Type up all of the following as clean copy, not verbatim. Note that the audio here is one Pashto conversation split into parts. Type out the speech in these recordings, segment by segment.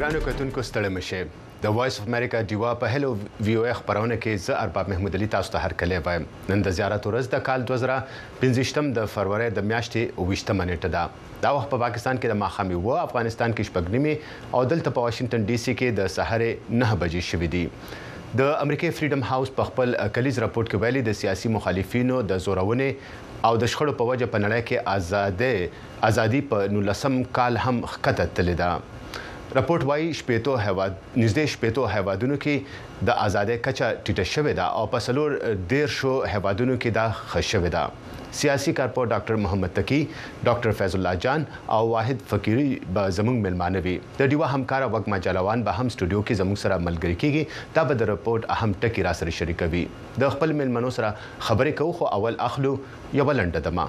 ګرانو کتونکو ستړي مشئ د وایس اف امریکا ډیوا په هلو وی او خبرونه کې زه ارباب محمود علي تاسو ته هرکلی وایم. نن د زیارت ورځ د کال 2015 د فروری د میاشتې 28 نیټه ده. دا وخت په پاکستان کې د ماښامي و افغانستان کې شپږ نیمې او دلته په واشنگټن ډي سي کې د سهارې 9 بجې شوې دي. د امریکای فریډم هاوس په خپل کلیز راپورټ کې ویلي د سیاسي مخالفینو د زورونې او د شخړو په وجه په نړۍ کې ازادي په 19 کال هم ښکته تللې ده. راپورټ وایي نږدې شپېتو هیوادونو کې د ازادۍ کچه ټیټه شوې ده او په 14 هیوادونو کې دا ښه شوې ده. سیاسي کارپور ډاکټر محمد تقي، ډاکټر فیض الله جان او واحد فقیری به زموږ ملمانه وي. د ډیوا همکاره وګما جلوان به هم سټوډیو کې زموږ سره ملګري کیږي. دا به د راپورټ اهم ټکي را سره شریکوي. د خپل ملمنو سره خبرې کوو خو اول اخلو یوه لنډه دمه.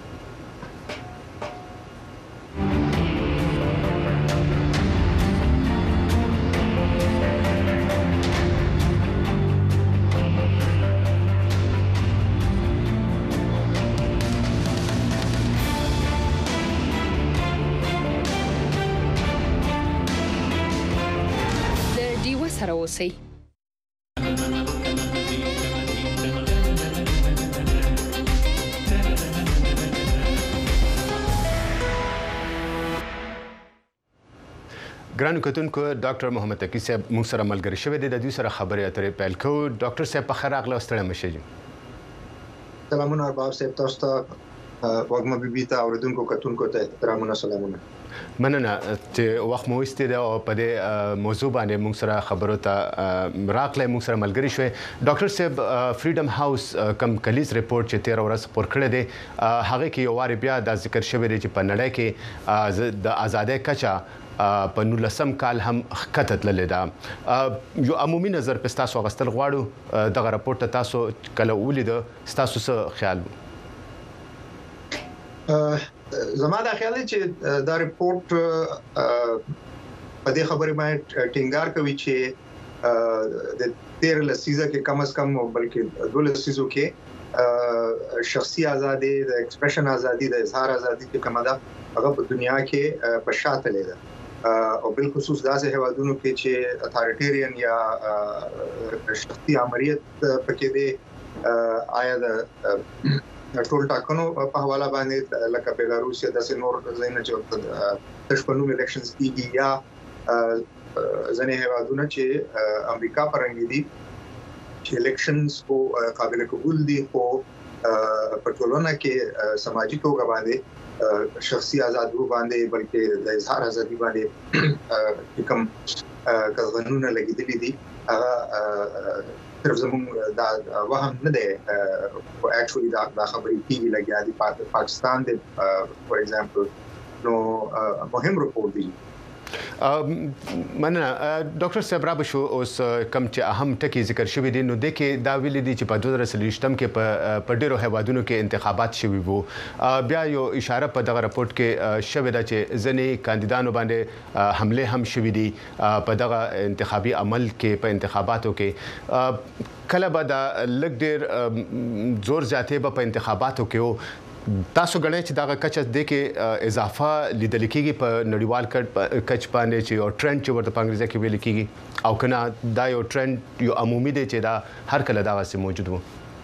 سره اوسئ. ګرانو کتونکو ډاکټر محمد تقي صاحب موږ سره ملګری شوی دی. د دوی سره خبرې اترې پیل کوو. ډاکټر صاحب په خیر راغله، ستړي مشئ. سلامونه ارباب صاحب، تاسو ته وګما بیبي ته اوریدونکو کتونکو ته احترامونه سلامونه. مننه چې وخت مو وستې ده او په دې موضوع باندې موږ سره خبرو ته راغلی، موږ سره ملګری شوی. ډاکټر صاحب، فریډم هاوس کم کلیز ریپورټ چې 13 ورځ خپور کړی دی هغه کې یو وارې بیا دا ذکر شوی دی چې په نړۍ کې د ازادۍ کچه په 19 کال هم ښکته تللې ده. یو عمومي نظر په تاسو غوښتل غواړو دغه راپورټ ته تاسو کله ولید، تاسو څه خیال وو؟ زما دا خیال دی چې دا ریپورت په دې خبرې باندې ټینګار کوي چې د 13 لسیزه کې کم از کم بلکې 2 لسیزو کې شخصي ازادي، د ایکسپریشن ازادي، د اظهار ازادي چې کومه ده هغه په دنیا کې په شاته لیده او بل خصوص داسې هیوادونو کې چې اتھارټیرین یا شخصي امریت پکې دی آیا د ټول ټاکنو په حواله باندې لکه بیلاروس یا د نور ځایونه چې د شپږو الیکشنز کیږي یا ځنې هیوادونه چې امریکا پرنګ دي چې الیکشنز کو قابل قبول دي خو په ټولنه کې سماجی توګه باندې شخصي ازادي باندې بلکې د اظهار ازادي باندې کوم قانونونه لګیدلي دي هغه صرف زموږ دا وهم نه دی. اکچولی دا خبرې کیږي لګیا دي پاکستان دی فور ایگزامپل نو مهم رپورټ دی. مننه ډاکټر صاحب. را به شو اوس کم چې اهم ټکي ذکر شوي دي نو د کې دا ویلي دي چې په 2023 کې په ډیرو هیوادونو کې انتخابات شوي وو. بیا یو اشاره په دغه راپورټ کې شوې ده چې ځینې کاندیدانو باندې حمله هم شوې دي په دغه انتخابي عمل کې په انتخاباتو کې. کله به دا لږ ډیر زور زیاتې به په انتخاباتو کې تاسو غواړئ چې دا کچه د کې اضافه لیدل کېږي په نړیوال کچ باندې چې یو ټرند چې ورته په انګریزي کې ویل کېږي او کنه دا یو ټرند یو عمومي دی چې دا هر کله دا واسه موجود وو؟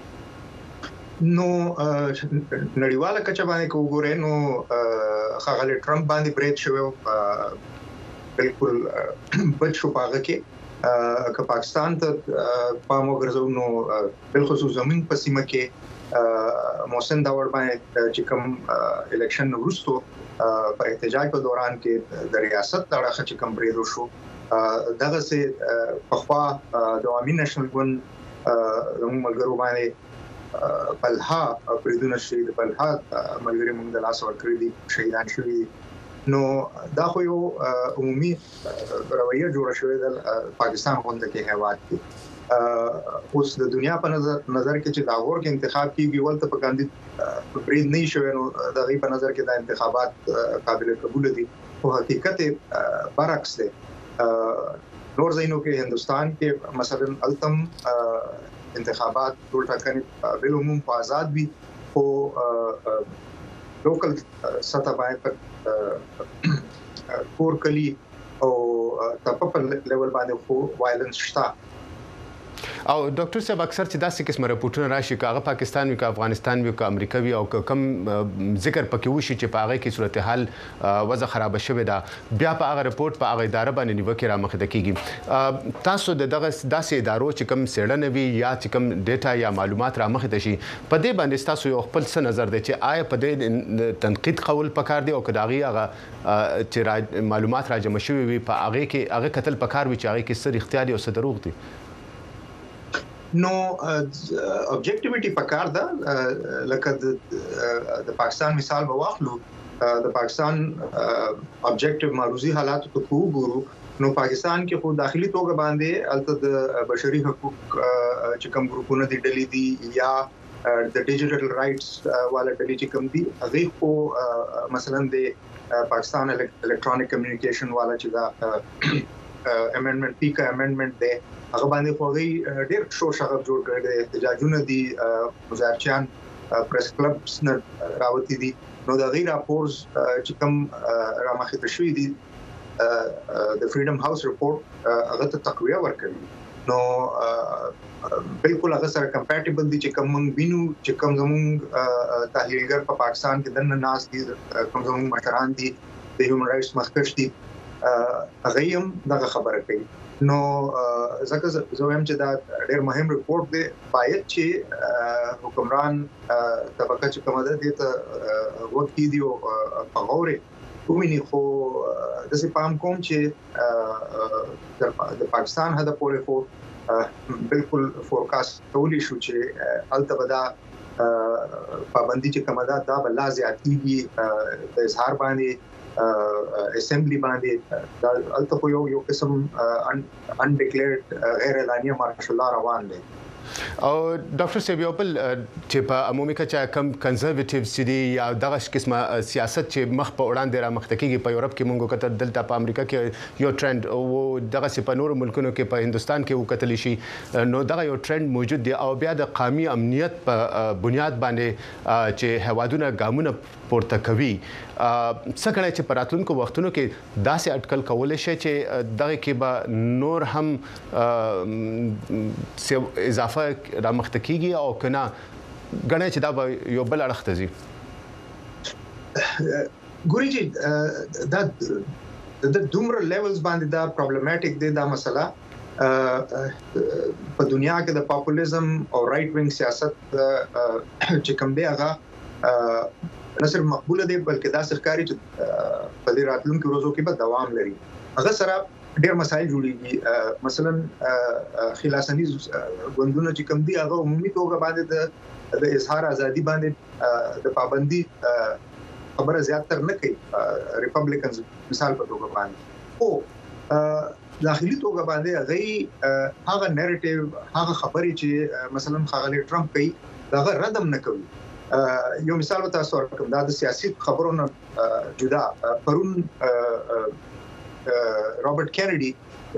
نو نړیواله کچه باندې کو وګورئ نو خغل ټرمپ باندې برید شوی بالکل بد شو پاغه کې که پاکستان ته پام وګرځو نو بل خصوص زمين په سیمه کې محسن داور باندې چې کوم الیکشن وروسته په احتجاج په دوران کې د ریاست لړخه چې کوم بریدو شو دغه سه په خوا د عوامي نېشنل ګوند زموږ ملګرو باندې بلها بریدونه شوي دي، بلها ملګري موږ د لاس ورکړي دي، شهیدان شوي. نو دا خو یو عمومي رویه جوړه شوې ده پاکستان غونډه کې هیواد کې. اوس د دنیا په نظر کې چې لاهور کې انتخاب کیږي ولته په کاندید برید نه شوی نو د غي په نظر کې د انتخابات قابل قبول دي او حقیقت برعکس دی. نور ځایونو کې هندستان کې مثلا التم انتخابات ټول ټاکنې بل عموم په آزاد وي او لوکل سطح باندې کور کلی او په لیول باندې خو وایلنس شته. او ډاکټر صاحب اکثر چې داسې قسمه راپورټونه راشي کاغه پاکستان وی کا افغانستان وی کا امریکا وی او کم ذکر پکې وشي چې په هغه کې صورتحال وضع خراب شوه دا بیا په هغه رپورټ په هغه اداره باندې نیوکه را مخه کیږي. تاسو دغه داسې ادارو چې کم سیړنه وی یا چې کم ډیټا یا معلومات را مخه شي په دې باندې تاسو یو خپل څه نظر دی چې آیا په دې تنقید قول پکار دی او کداغي هغه چې معلومات را جمع شوی وي په هغه کې هغه قتل پکار وي چې هغه کې سر اختیاري او څه دروغ دي؟ نو objectivity پکار ده. لکه د پاکستان مثال به واخلو. د پاکستان objective معروضي حالات ته وګورو نو پاکستان کې خو داخلي توګه باندې الته د بشري حقوق چې کوم ګروپونه دي ډلې دي یا د ډیجیټل رائټس والا ډلې چې کوم دي هغه خو مثلا د پاکستان الکترونیک کمیونیکیشن والا چې دا امندمنت پیکا امندمنت دی هغه باندې خو ډېر شو شغب جوړ کړی دی. احتجاجونه دي مظاهرچیان پریس کلبس نه راوتی دي نو دا غیر راپورز چې کوم رامخې تشوي دي د فریډم هاوس رپورټ هغه ته تقویه ورکړي نو بالکل هغه سره کمپیټیبل دي چې کوم موږ وینو چې کوم زموږ تحلیلګر په پاکستان کې دنه ناس دي کوم زموږ مشران دي د هیومن رائټس مخکښ دي هغه هم دغه خبره کوي. نو ځکه زه وایم چې دا ډېر مهم رپورټ دی. باید چې حکمران طبقه چې کومه ده د ته وخت دی او په غوړې ویني خو د سې پام کوم چې د پاکستان هدا پورې خو بالکل فورکاست کولی شو چې الته ودا پابندي چې کومه ده دا بل زیاتیږي د اظهار باندې اسمبلی باندې دا الته یو قسم انډیکلیرډ غیر اعلانیه مارشل لا روان دی. او ډاکټر صاحب یو بل چې په عمومي کچا کم کنزرویټیو سړي یا دغه قسمه سیاست چې مخ په وړاندې را مخ تکیږي په یورپ کې مونږ کتر دلته په امریکا کې یو ټرند او دغه په نورو ملکونو کې په هندستان کې وکتل شي نو دغه یو ټرند موجود دی او بیا د قومي امنیت په بنیاد باندې چې هوادونه ګامونه پورته کوي څنګه چې پراتونکو وختونو کې داسې اټکل کولای شي چې دغه کې به نور هم اضافه را مخته کیږي او کنه غنه چې دا یو بل اړخ ته ځي. ګوري چې دا د دومره لیولز باندې دا پرابلماټیک دی دا مسله په دنیا کې د پاپولیزم او رائټ وینګ سیاست چې کوم دی هغه نه صرف مقبوله دی بلکې دا ښکاري چې په دې راتلونکو ورځو کې به دوام لري. هغه سره ډېر مسایل جوړیږي. مثلا خلاصنیز غوندونه چې کوم دي هغه عمومي توګه باندې د اظهار ازادي باندې د پابندي خبره زیاتره نه کوي ریپبلیکنز مثال په توګه باندې او داخلي توګه باندې هغه نریټیو هغه خبرې چې مثلا خاغلی ټرمپ کوي هغه ردم نه کوي. یو مثال تاسو ورکوم دا د سیاسي خبرونو جدا پرون رابرټ کینیډي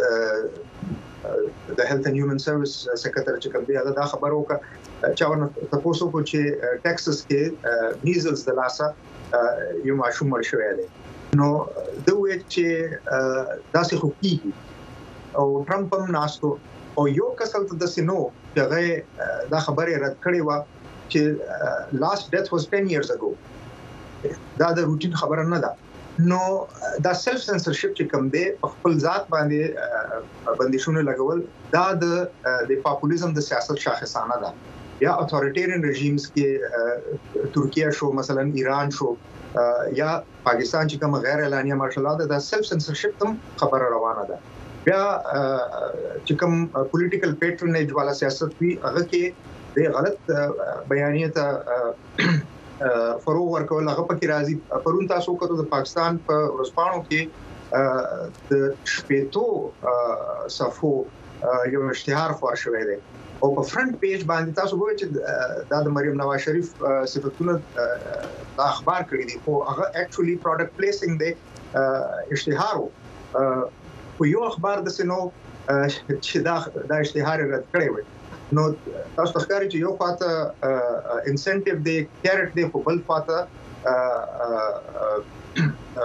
د هیلث اینڈ هیومن سروس سیکریټری چې کوم دی هغه دا خبر وکړه چې ورنه تاسو کو چې ټیکساس کې میزلز د لاسه یو ماشوم مړ شوی دی نو دوی چې داسې خو کیږي او ټرمپ هم ناستو او یو کسل ته د سينو هغه دا خبره رد کړې و چې last death was 10 years ago دا د روټین خبره نه ده. نو دا سلف سنسرشپ چې کوم دی خپل ذات باندې بندیشونه لګول دا د پاپولیزم د سیاست شاخصانه ده. یا اتھارټیرین رژیمز کې ترکیه شو مثلا ایران شو یا پاکستان چې کوم غیر اعلانیه مارشل لا ده سلف سنسرشپ هم خبره روانه ده. بیا چې کوم پولیټیکل پیټرنیج والا سیاست وی هغه کې د غلط بیانیه ته فروغ ورکول هغه پکې راځي. پرون تاسو کوته د پاکستان په ورځپاڼو کې د شپېتو صفو یو اشتهار خور شوی دی او په فرنٹ پیج باندې تاسو وګورئ چې د مریم نواز شریف صفتونه د اخبار کړی دي خو هغه اکچولی پروډکټ پلیسینګ دی اشتهار او یو اخبار د سينو چې دا اشتهار رد کړی وي نو تاسو ښکاري چې یو خاطه انسنټیو دی کیرټ دی په بل خاطه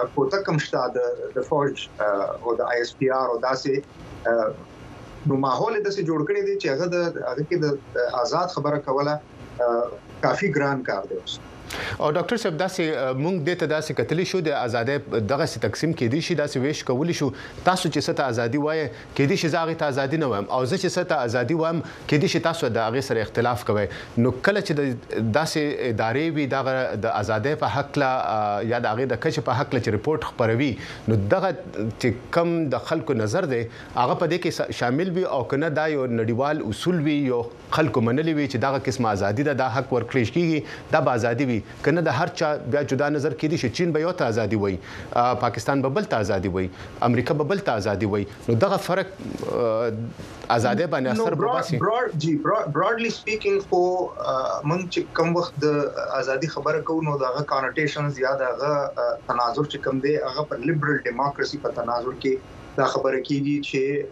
کوته کم شته د فوج او د ISPR او داسې نو ماحول د څه جوړ کړی دی چې هغه کې د آزاد خبره کوله کافي ګران کار دی. او ډاکټر صاحب داسې مونږ د ته داسې کتلی شو د ازادۍ دغه سي تقسیم کې دي شي داسې ویش کولی شو تاسو چې ست ازادي وای کې دي شي زاغه ته ازادي نه وایم او زه چې ست ازادي وایم کې دي شي تاسو د هغه سره اختلاف کوي نو کله چې د داسې ادارې وي د ازادۍ په حق لا یا د هغه د کچ په حق لا چې ریپورت خبروي نو دغه چې کم د خلکو نظر دی هغه په دې کې شامل وي او کنه دا یو نړیوال اصول وي یو خلکو منلي وي چې دغه قسمه ازادي ده د حق ورکړل کیږي دا به ازادي وي کنه د هر چا بیا جدا نظر کېدي چې چین به یو ته ازادي وای پاکستان به بل ته ازادي وای امریکا به بل ته ازادي وای نو دغه فرق ازادي باندې اثر به باسي. براډلی سپیکینګ خو مونږ چې کوم وخت د ازادي خبره کوو نو دغه کانوټیشنز یا دغه تناظر چې کوم دی هغه پر لیبرل ډیموکراسي په تناظر کې دا خبره کیږي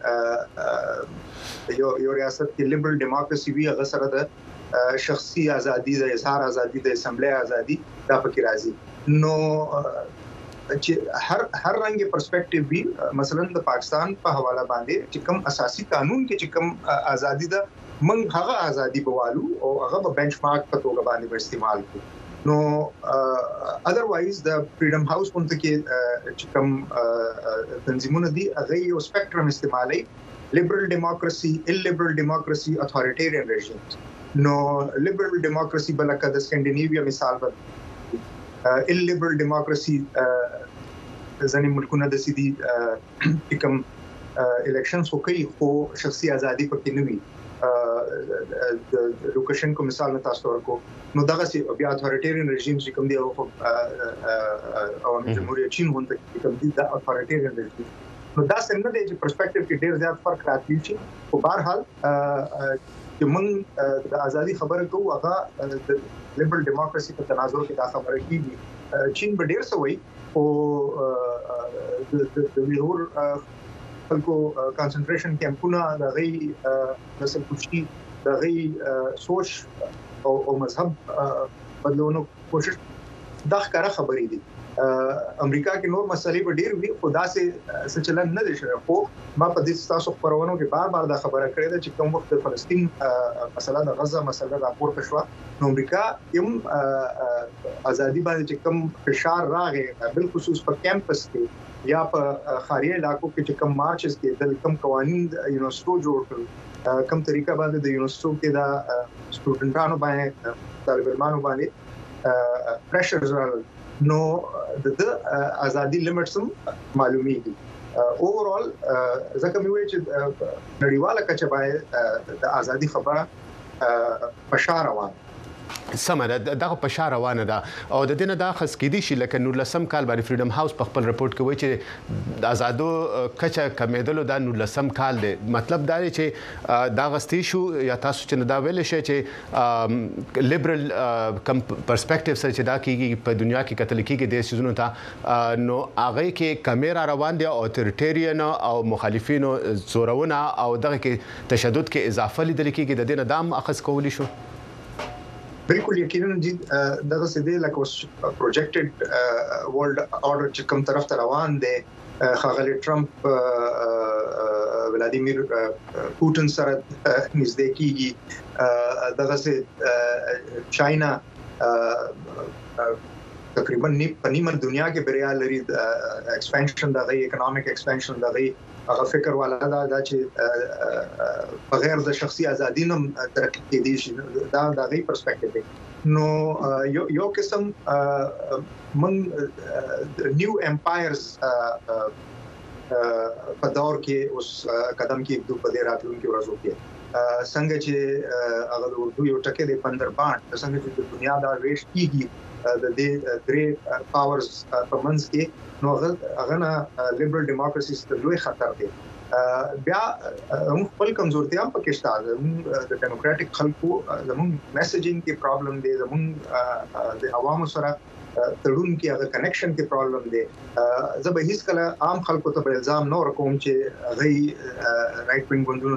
چې یو ریاست کې لیبرل ډیموکراسي وی هغه سره د شخصي ازادي د اظهار ازادي د اسمبلی ازادي دا پکې راځي نو چې هر رنګ پرسپیکټیو وی مثلا د پاکستان په حواله باندې چې کوم اساسي قانون کې چې کوم ازادي ده موږ هغه ازادي بوالو او هغه په بنچمارک په توګه باندې استعمال کوو نو اذروایز د فریډم هاوس په کې چې کوم تنظیمونه دي هغه یو سپیکټرم استعمالي لیبرل ډیموکراسي illiberal democracy authoritarian regimes نو لیبرل ډیموکراسي بلکې د سکینډینیویا مثال ور illiberal democracy ځینې ملکونه د سيدي کوم الیکشنز کوي خو شخصي ازادي پکې نه وي د لوکاشنکو مثال نه تاسو ورکو نو دغه سي بیا اتھارټیرین رژیم چې کوم دی او جمهوریت چین هونته کوم دی د اتھارټیرین رژیم نو دا څنګه دی چې پرسپیکټیو کې ډیر زیات فرق راځي چې په بهر حال چې موږ د ازادي خبره کوو هغه د لیبرل ډیموکراسي په تناظر کې دا خبره کیږي چین به ډیر سوي او د ویرور خلکو کانسنټریشن کیمپونه د غي نسل کشي د غي سوچ او مذهب بدلونو کوشش دا ښکاره خبرې دي امریکا کې نور مسلې په ډیر وی خدا سي چلن نه دي شوی خو ما په دې تاسو خبرونو کې بار دا خبره کړې ده چې کوم وخت فلسطین مثلا د غزه مسله راپورته شو نو امریکا یم ازادي باندې چې کوم فشار راغی بل خصوص په کیمپس کې یا په خارجي علاقو کې چې کوم مارچز کې د کوم قوانين یونیورسيټو جوړ کړل کوم طریقه باندې د یونیورسيټو کې دا سټوډنټانو باندې طالب علمانو باندې پریشرز راغلل نو د ازادي لیمټس معلومیږي اوورال ځکه مې وایي چې نړیواله کچه باندې د ازادي خبره فشار روان سمه دغه پشا روانه ده او د دینه دا خص کې دي چې لکه نور لسم کال باندې فریډم هاوس په خپل رپورت کې وایي چې د آزادو کچه کمیدلو دا نور لسم کال دی مطلب دا دی چې دا غستی شو یا تاسو چې دا ویل شي چې لیبرل کم پرسپیکټیو سره چې دا کیږي په دنیا کې کتل کیږي د سيزونو ته نو هغه کې کیمرا روان دي اتھارټیرین او مخالفینو زورونه او دغه کې تشدد کې اضافه لیدل کیږي د دینه دام اخذ کولی شو بالکل یقینا جی دغه سده لکه پروجیکټډ ورلد اورډر چې کوم طرف ته روان دي خاغلی ټرمپ ولادیمیر پوتین سره نږدې کیږي دغه سه چاینا تقریبا په نیمه دنیا کې بریا لري ایکسپانشن دغه اکونومیک ایکسپانشن دغه هغه فکر والا دا چې بغیر د شخصي ازادي نوم ترقی کېدی شي دا د غي پرسپیکټیو دی نو یو قسم من نیو امپایرز په دور کې اوس قدم کې د په دې راتلونکي ورځو کې څنګه چې هغه د اردو یو ټکی دی پندربان څنګه چې د دنیا دا ریش کیږي د دې درې پاورز په منځ کې نو هغه نه لیبرل ډیموکراسي ست لوی خطر دی بیا هم خپل کمزورتیا هم پکې شته د ډیموکراټک خلکو زموږ میسیجینګ کې پرابلم دی زموږ د عوامو سره تړون کې هغه کنیکشن کې پرابلم دی زه به هیڅ کله عام خلکو ته الزام نه ورکوم چې هغه رائټ وینګ ګوندونو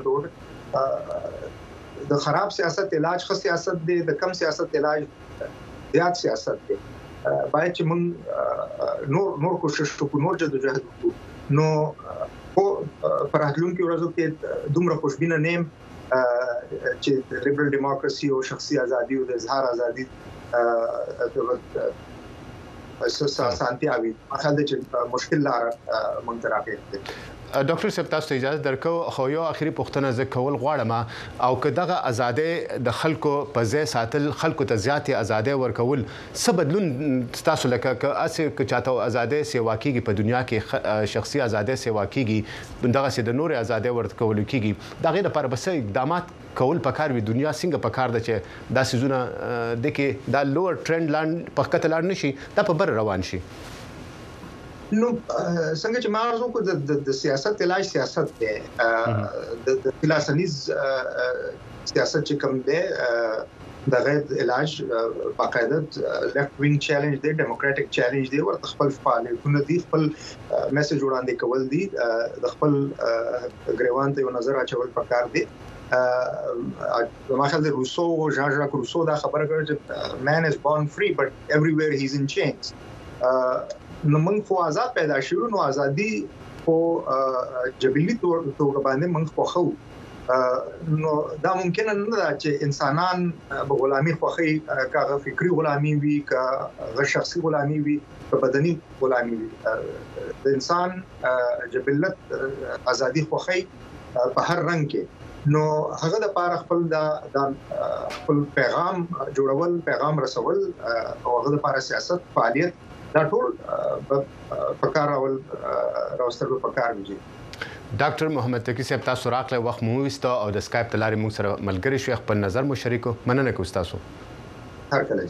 ته د خراب سیاست علاج خو سیاست دی د کم سیاست علاج زیات سیاست دی باید چې موږ نور کوشش وکړو، نور جدوجہد وکړو. نو په راتلونکي ورځو کې دومره خوشبینه نیم چې لیبرل ډیموکراسي او شخصي ازادي او د اظهار ازادي سانتیاوي خلک چې مشکل لار مونږ ته راغلی. ډاکټر صاحب تاسو ته اجازه درکو، خو یو اخري پوښتنه زه کول غواړم، او که دغه ازادي د خلکو په ځای ساتل، خلکو ته زیاتې ازادي ورکول څه بدلون تاسو لکه که چاته ازادي سیوا کیږي په دنیا کې، شخصي ازادي سیوا کیږي، دغه سي د نور ازادي ورکول کیږي، دغه لپاره بس اقدامات کول پکار وي. دنیا څنګه پکار ده چې دا سيزونه د کې دا لوور ټرند لاند په کته لاړ نشي، دا په بر روان شي. نو څنګه چې ما ارزو کو د سیاست علاج سیاست دی، د فلسفیز سیاست چې کوم دی د غیر علاج باقاعده لیفت وینګ چیلنج دی، ډیموکراټک چیلنج دی، ورته خپل فعالیتونه دي، خپل میسج وړاندې کول دي، د خپل ګریوان ته یو نظر اچول پکار دي. ما خیال دی روسو، ژان ژاک روسو دا خبره کړې چې man is born free but everywhere he's in chains. نو موږ خو آزاد پیدا شوو، نو ازادي خو جبلي توګه باندې موږ خو خو نو دا ممکن نه ده چې انسانان په غلامي خوخي، کاغه فکری غلامي وي، کاغه شخصي غلامي وي، په بدني غلامي وي. د انسان جبلت ازادي خوخي په هر رنګ کې، نو هغه د پاره خپل خپل پیغام جوړول، پیغام رسول، او هغه د پاره سیاست فعالیت دا ټول پکار راوستل پکار وي. ډاکټر محمد تقی صاحب تاسو راغله وخت مو وسته او د اسکایپ تلاري موږ سره ملګری شو، خپل نظر مو شریکو. مننه کوم تاسو. هر کله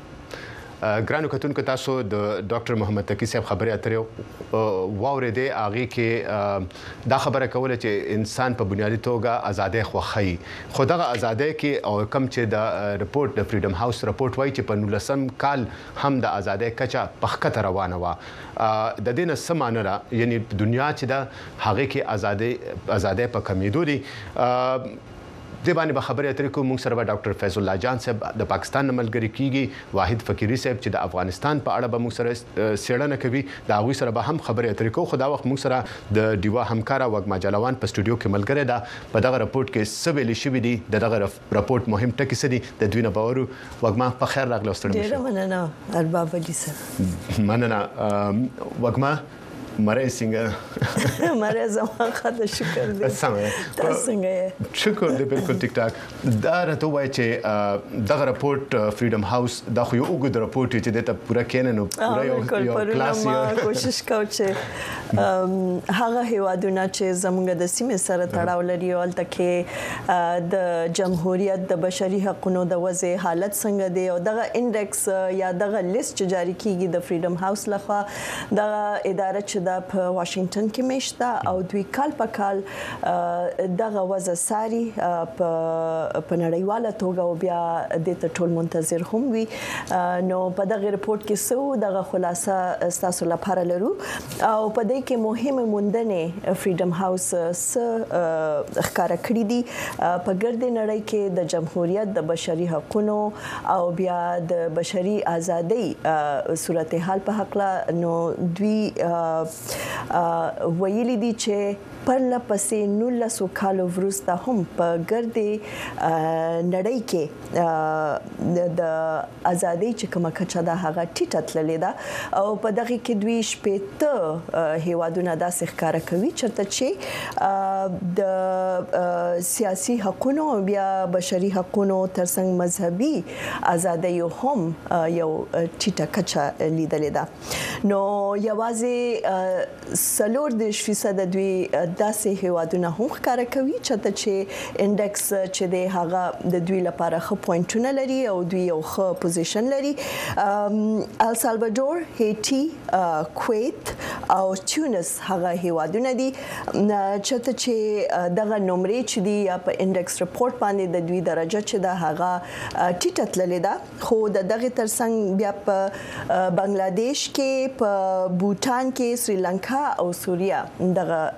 ګرانو کتونکو، تاسو د ډاکټر محمد تقی صاحب خبرې اترې واورېدې. هغه کې دا خبره کوله چې انسان په بنیادی توګه ازادي خوخی، خو دغه ازادي کې او کم چې د رپورت د فریډم هاوس رپورت وایي چې په 19 کال هم د ازادي کچا پخکته روانه و. د دې نه سمانه را یعنی دنیا چې د هغه کې ازادي په کمیدو دي. د باندې به خبرې اترې کوم. موږ سره ډاکټر فیض الله جان صاحب د پاکستان ملګری کیږي، واحد فقيري صاحب چې د افغانستان په اړه به موږ سره سیړنه کوي، دا غوي سره به هم خبرې اترې کوو. خو دا وخت موږ سره د دیوا همکارا وګما جلوان په سټوډیو کې ملګری ده. په دغه رپورت کې سویل شوی دی، دغه رپورت مهم ټکی څه دي د دوی نه باورو. وګما په خیر راغلی ستړي ډیر مننه ارباب علي سره. مننه وګما مره څنګه مره زما خاطر شکر دې سمه تاسو څنګه شکر دې بالکل ټیک ټاک. دا راته وایي چې دغه رپورت فریډم هاوس دا خو یو وګد رپورت چې د ته پوره کینې نو پوره یو کلاس یو کوشش کوي چې هغه هیوادونه چې زموږ د سیمې سره تړاو لري او البته د جمهوریت د بشري حقوقو د وضع حالت څنګه دی او دغه انډیکس یا دغه لیست جاری کیږي د فریډم هاوس لخوا، دغه اداره چې دا په واشنگټن کې مشته او دوی کال په کال دغه وضع ساري په نړیواله توګه او بیا د ټول منتظر هم وي. نو په دغه رپورت کې څو دغه خلاصه تاسو لپاره لرو او په دې کې مهمه موندنې فریډم هاوس ښکارا کړې دي په ګرد نړۍ کې د جمهوریت د بشري حقوقو او بیا د بشري ازادۍ صورتحال په حق لا. نو دوی ویلي دي چې پرله پسې 19 کال وروسته هم په ګرد نړۍ کې د ازادۍ چې کومه کچه ده هغه ټیټه تللې ده او په دغه کې دوی شپېته هیوادونه داسې ښکارا کوي چې د سیاسي حقوقو او بیا بشري حقوقو ترڅنګ مذهبي ازادۍ هم یو ټیټه کچه لیدلې ده. نو یوازې 40% دوی داسې هیوادونه هم ښکارا کوي چې انډیکس چې د هغه د دوی لپاره ښه پوینټونه لري او دوی یو ښه پوزیشن لري. السالوادور، هیټي، کویت او تونس هغه هیوادونه دي چې دغه نمرې چې دی یا په انډیکس رپورت باندې د دوی درجه چې دا هغه ټیټه تللې ده. خو دغه ترڅنګ بیا په بنگلاديش کې، په بوتان کې، سریلانکا او سوریا دغه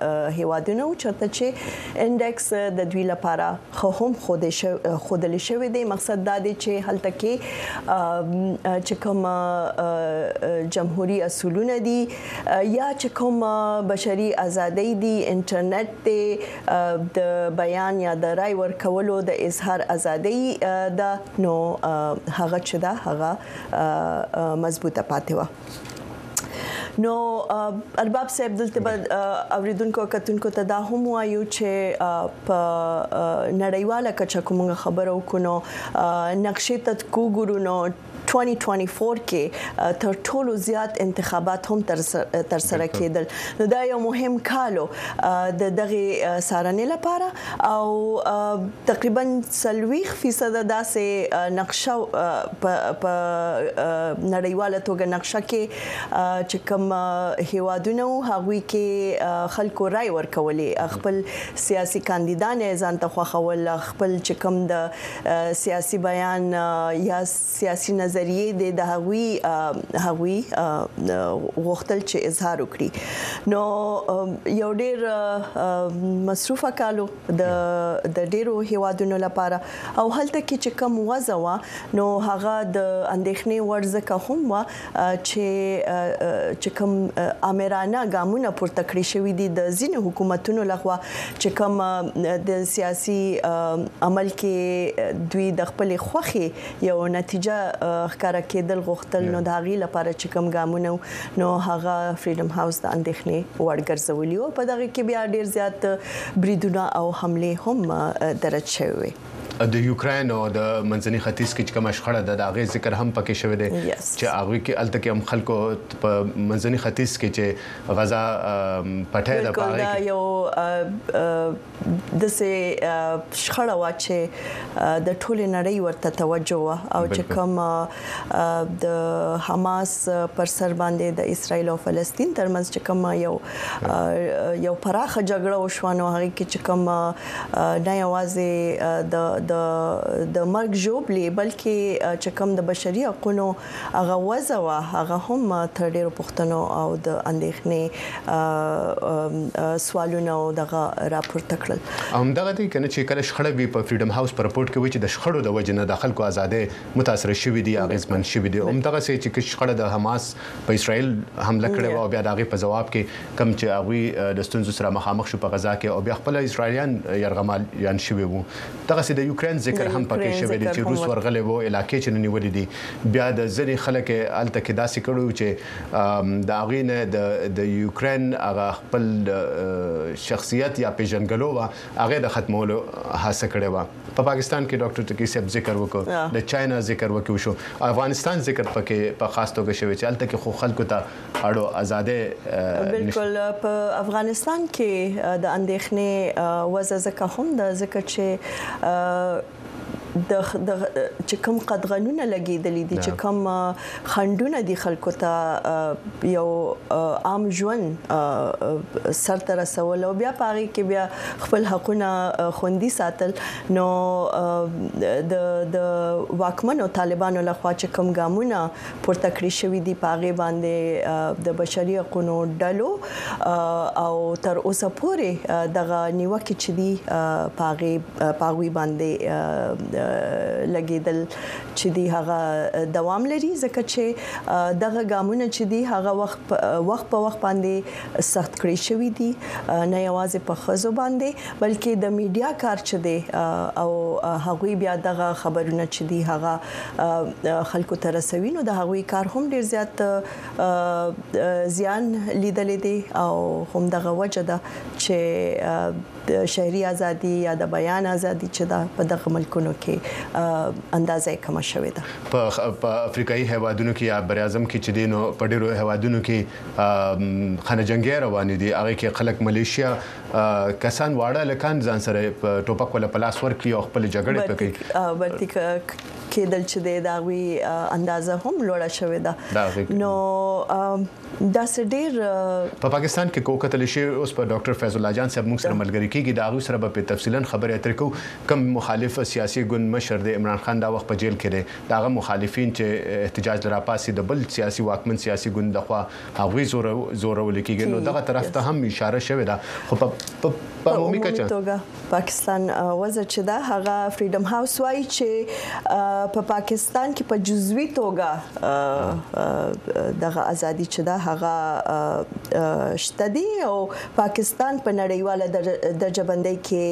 هیوادونه او چرته چې انډکس د دوی لپاره هم خودل شوی دی. مقصد دا دی چې هلته کې چې کوم جمهوریت اصولونه دي یا چې کوم بشري ازادۍ دي، انټرنیټ دی، د بیان یا د رای ورکولو د اظهار ازادۍ دا نو هغه چې دا هغه مضبوطه پاتې و. نو ارباب صاحب دلته اوریدونکو کتونکو ته دا هم وایو چې په نړیواله کچه کومه خبره وکړو نقشې ته وګورو نو 2024 کې تر ټولو زیات انتخابات هم تر سره کېدل. نو دا یو مهم کالو د دغه سارنې لپاره او تقریبا 40% داسې نقشه په نړیواله توګه نقشه کې چې کوم هیوادونه هغوی کې خلکو رای ورکولې، خپل سیاسي کاندیدان ځان ته خوښول، خپل چې کوم د سیاسي بیان یا سیاسي نظریې د هغوی غوښتل چې اظهار وکړي. نو یو ډېر مصروفه کالو د ډېرو هیوادونو لپاره او هلته کې چې کوم وضع و نو هغه د اندېښنې وړ ځکه هم و چې کوم امرانه ګامونه پورته کړی شوي دي د ځینو حکومتونو لخوا چې کوم د سیاسي عمل کې دوی د خپل خوخي یو نتیجه ښکارا کېدل غوښتل. نو د هغې لپاره چې کوم ګامونه نو هغه فریډم هاوس د اندېښنې وړ ګرځولي او په دغه کې بیا ډېر زیات بریدونه او حملې هم درج شوي وي. د یوکرين او د منځني ختیځ کې چې کوم شخړه ده د هغه ذکر هم پکې شوی دی چې هغه کې الته کې هم خلکو په منځني ختیځ کې چې غزا پټه ده پاره یو د سه شخړه وا چې د ټول نړۍ ورته توجه او چې کوم د حماس پر سر باندې د اسرایل او فلسطین ترمنځ چې کوم یو پراخه جګړه وشوانو هغه کې چې کوم نه یوازې د مرګ جوړلې بلکې چې کوم د بشري حقوقو هغه وضع هغه هم تر ډیرو پښتنو او د اندېښنې سوالونه او دغه راپورته کړل. همدغه دي کنه چې کله شخړه وي په فریډم هاوس پر رپورت کې وایي چې د شخړو د وجې نه د خلکو ازادي متاثر شوې دي، اغیزمن شوې دي. همدغه چې شخړه د حماس په اسرائیل حمله کړې او بیا دغه په جواب کې کم چې هغه د ستونزو سره مخامخ شو په غزا کې او بیا خپل اسرائیلیان یرغمال یان شوي وو. دغه د یوکرين ذکر هم پکې شوی دی چې روس ورغلې وو علاقې چې نیولې دي. بیا د ځینې خلک الته کې داسې کړو چې د هغه د یوکرين هغه خپل شخصیت یا پیژنګلو هغه د ختمولو هڅه کړې و. په پاکستان کې ډاکټر تقی صاحب ذکر وکړ، د چاینا ذکر وکړو شو، افغانستان ذکر پکې په خاص توګه شوی چې الته کې خو خلکو ته اړو آزادې بالکل. په افغانستان کې د اندېښنې وضع ځکه هم د ذکر چې د چې کوم قدغنونه لګیدلې دي چې کوم خندونه دي خلکو ته یو عام ژوند سر ته رسول او بیا پاره کې بیا خپل حقونه خوندي ساتل. نو د واکمنو طالبانو لخوا چې کوم ګامونه پورته کړی شوی دي پاره باندې د بشري حقوقو ډلو او تر اوسه پورې دغه نیوکه چې دي پاغوي باندې لګیدل چې دی هغه دوام لري ځکه چې دغه ګامونه چې دی هغه وخت په وخت باندې سخت کړی شوی دي نه یوازې په خزو باندې بلکې د میډیا کار چې دی او هغوی بیا دغه خبرونه چې دی هغه خلکو ته رسوي نو د هغوی کار هم ډیر زیات زیان لیدلې دي او هم دغه وجه ده چې د شهري ازادي یا د بیان ازادي چې دا په دغه ملکونو کې اندازې کم شوې ده. په افریقایي هیوادونو کې یا بر اعظم کې چې دینو په ډیرو هیوادونو کې خانه جنگي روان دي، هغه کې خلک ملیشیا کسان واړه لکان ځان سره په ټوپک ولا پلاس ورکړي او خپل جګړه پکې ورته کېدل چې دا وی اندازه هم لوړه شوې ده. نو دا سډیر په پاکستان کې کوکتل شي اوس په ډاکټر فیض الله جان صاحب موږ سره ملګری کیږي دا غو سره په تفصیلا خبرې اترې کو کم مخالف سیاسي ګوند مشر د عمران خان دا وخت په جیل کې دی، دا مخالفین چې احتجاج لرا پاسي د بل سیاسي واکمن سیاسي ګوند دغه هغوی زور ولکېږي. نو دغه طرف ته هم اشاره شوې ده. خو په په عمومي کچه پاکستان وضع چې دا هغه فریډم هاوس وايي چې په پاکستان کې په جزوي توګه دغه ازادي چې دا هغه شته دي او پاکستان په نړیواله درجه بندۍ کې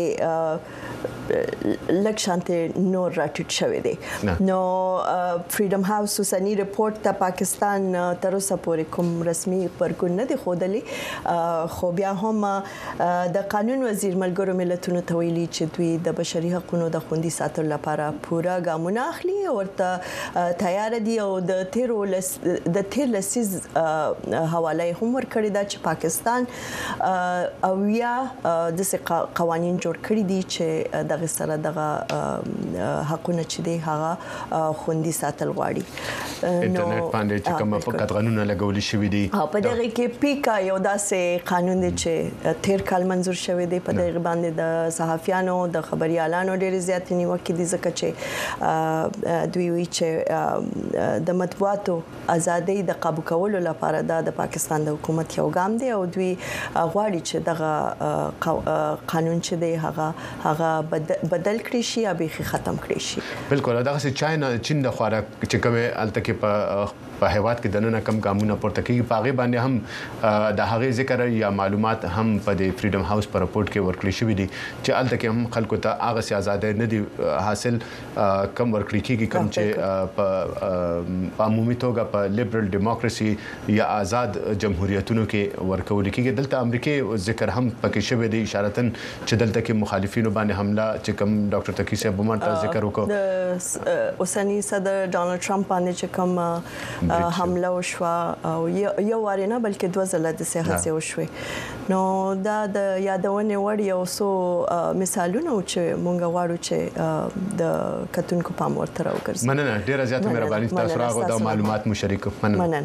لږ شانته نور راټیټ شوی دی نو فریډم هاوس اوسنی رپورت ته پاکستان تر اوسه پورې کوم رسمي خبرګون نه دی ښودلی خو بیا هم د قانون وزیر ملګرو ملتونو ته ویلي چې دوی د بشري حقوقو د خوندي ساتلو لپاره پوره ګامونه اخلي او ورته تیار دي او د تیر لسیز حواله هم ورکړی دا چې پاکستان او یا د قوانين جوړ کړی دي چې دغه سره دغه حقونه چې دی هغه خوندي ساتل غواړي انټرنیټ باندې چې کوم فقط قانون لګول شوی دی په دغه کې پیکا یو داسې قانون دی چې تیر کال منزور شوی دی په دغه باندې د صحافیانو د خبريالانو ډېر زیات نیوکه دي ځکه چې دوی وی چې د مطبوعاتو ازادي د قابو کولو لپاره د پاکستان د حکومت یو ګام دی او دوی غواړي چې دغه قانون چې دی هغه بدل کړی شي یا به ختم کړی شي بالکل دا چې چین د خواره چې کومه التکه په هیواد کې دنه کم ګامونه پورته کیږي پاغه باندې هم د هغه ذکر یا معلومات هم په د فریډم هاوس پر رپورت کې ورکړل شوې دي چې التکه هم خلکو ته هغه سیاست نه دي حاصل کم ورکړي کیږي کم چې په عمومي توګه په لیبرل دیموکراسي یا آزاد جمهوریتونو کې ورکول کیږي دلته امریکای ذکر هم پکې شوی دی اشارتن چې دلته کې مخالفینو باندې حمله چې کوم ډاکټر تقی صاحب ومنټ ذکر وکړ د اوسنی صدر ډونالد ټرمپ باندې چې کوم حمله وشوه او یو وارینه بلکې دوه ځله د صحت وشوه نو دا د یادونه وړ یو څو مثالونه چې مونږ غواړو چې د کتونکو پام ورته راوګرځي مننه ډیره زیاته مهرباني تاسو راغو د معلومات مشارکه مننه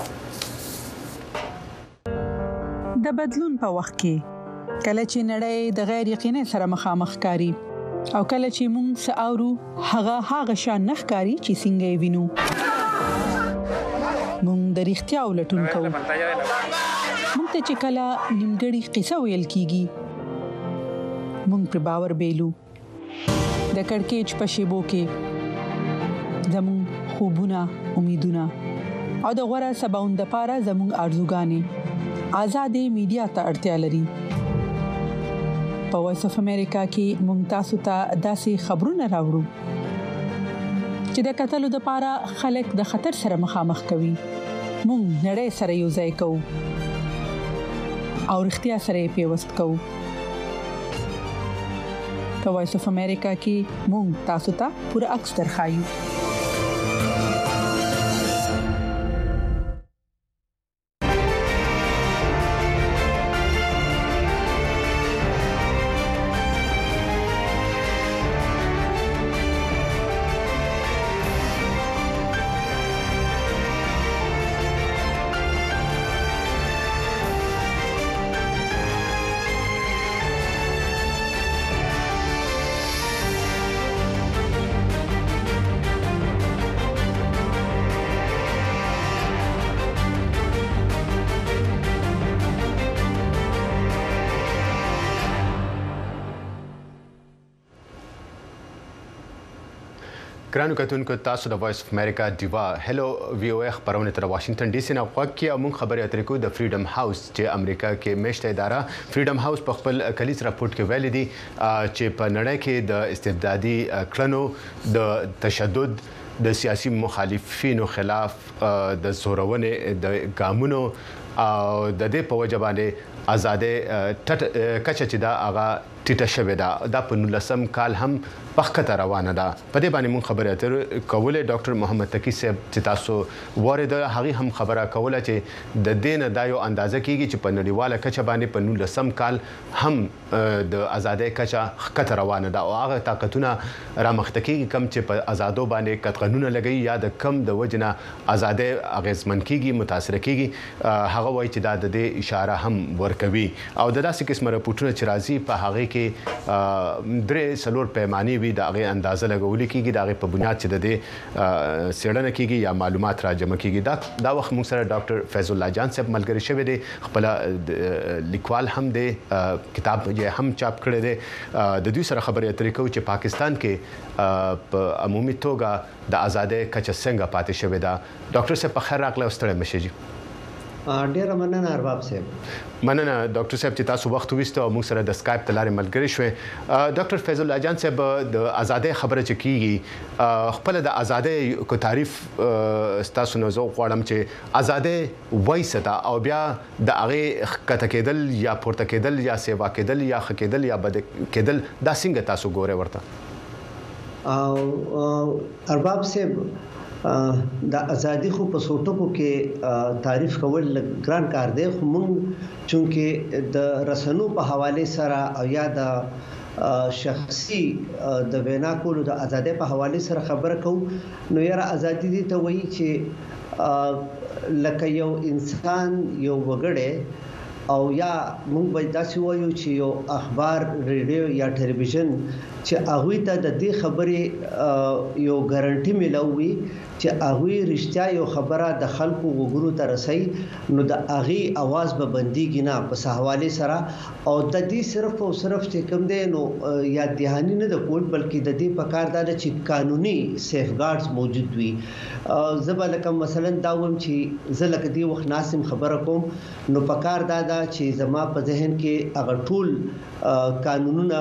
د بدلون په وخت کې کله چې نړۍ د غیر یقیني سره مخامخ کاری او کله چې موږ ساورو هغه شان نخکاری چې څنګه وینو موږ د اړتیا ولټون کوو موږ ته چې کله نیمګړی قصه ویل کیږي موږ پر باور بیلو د کڑکېچ په شیبو کې زموږ خوبونه امیدونه او د غوړه سباوند لپاره زموږ ارزوګانې آزادې میډیا ته اړتیا لري په وایس اف امریکا کې ممتاز ته داسې خبرونه راوړو چې د قتلو لپاره خلک د خطر سره مخامخ کوي موږ نړۍ سره یو ځای کوو او اړتیا سره پیوست کوو په وایس اف امریکا کې موږ تاسو ته پوره عکس درخایو ګرانو کتونکو تاسو د وایس اف امریکا دیوا هلو وی او خبرونه تر واشنگټن ډي سي نه وکړه مون خبري اترې کو د فریډم هاوس چې امریکا کې میشته اداره فریډم هاوس په خپل کلیز راپورټ کې ویل دي چې په نړۍ کې د استبدادي کړنو د تشدد د سیاسي مخالفینو خلاف د زورونې د ګامونو او د دې په وجه باندې آزادې کچه چې دا هغه ټیټه شوې ده دا په 19 کال هم پخته روانه ده په دې باندې مون خبره اتر کوله ډاکټر محمد تقی صاحب چې تاسو ورید هغه هم خبره کوله چې د دین د یو اندازه کیږي چې په نړیواله کچه باندې په 19 کال هم د آزادۍ کچه خطر روانه ده او هغه طاقتونه رامخته کیږي کم چې په آزادو باندې قانون لګي یا د کم د وجنه آزادۍ اغیزمن کیږي متاثر کیږي هغه هغه وایي چې دا د دې اشاره هم ورکوي او د داسې قسم راپورټونه چې راځي په هغه کې درې څلور پیمانې وي د هغه اندازه لګول کېږي د هغه په بنیاد چې د دې څېړنه کېږي یا معلومات راجمع کېږي دا وخت موږ سره ډاکټر فیض الله جان صاحب ملګری شوی دی خپل لیکوال هم دی کتاب یې هم چاپ کړی دی د دوی سره خبرې اترې کوو چې پاکستان کې په عمومي توګه د ازادۍ کچه څنګه پاتې شوې ده ډاکټر صاحب په خیر راغلی او ستړی مشئ جی ډیره مننه ارباب صاحب مننه ډاکټر صاحب چې تاسو وخت وېسته او موږ سره د اسکایپ ته لارې ملګری شوې ډاکټر فیض الله جان صاحب د ازادۍ خبره چې کیږي خپل د ازادۍ کو تعریف تاسو نو زه غواړم چې ازادۍ وایسته او بیا د هغه کته کېدل یا پورته کېدل یا سیوا کېدل یا خ کېدل یا بد کېدل دا څنګه تاسو ګوره ورته او ارباب صاحب د ازادي خو په سوټکو کې تعریف کول ګران کار دی خو مونږ چونکه د رسنو په حواله سره او یا د شخصي د وینا کولو د ازادۍ په حواله سره خبره کوو نو یاره ازادي دي ته وایي چې لکه یو انسان یو وګړی او یا موږ به تاسو وایو چې یو اخبار ریډیو یا ټلویزیون چې هغه ته د دې خبرې یو ګارانټي ملوي چې هغه رښتیا یو خبره د خلکو وګورو ته رسي نو د هغه आवाज به بنديږي نه په حواله سره او د دې صرف او صرف چې کوم دی نو یا دهاني نه د کول بلکې د دې په کار دا چې قانوني سیف ګارډز موجود وي زبلکه مثلا دا وم چې زلک دی وخت ناسم خبره کوم نو په کار دا چې زما په ذهن کې هغه ټول قانونونه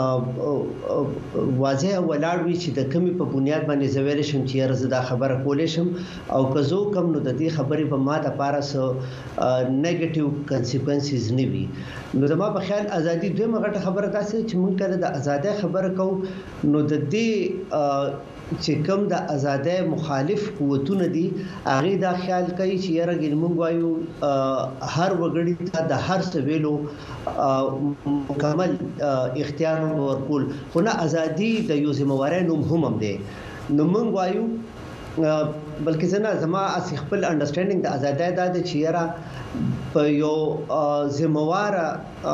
واضح ولاړ وي چې د کمی په بنیاد باندې زویل شم چې رزدا خبره کولې شم او کزو کم نو د دې خبرې په ما د پاره سو نیگیټیو کانسیکوینسز نه وي نو زما په خیال ازادي دوه مغه خبره تاسو چې مونږ کله د ازادۍ خبره کوو نو د دې چې کوم د ازادۍ مخالف قوتونه دي هغه دا خیال کوي چې یاره ګلمون وایو هر وګړي ته د هر څه ویلو مکمل اختیار ورکول خو نه ازادي د یو ذمہوارۍ نوم هم دی نو موږ وایو بلکې زنه زما اس خپل انډرستانډینګ د ازادۍ د چې یاره په یو ذمہوار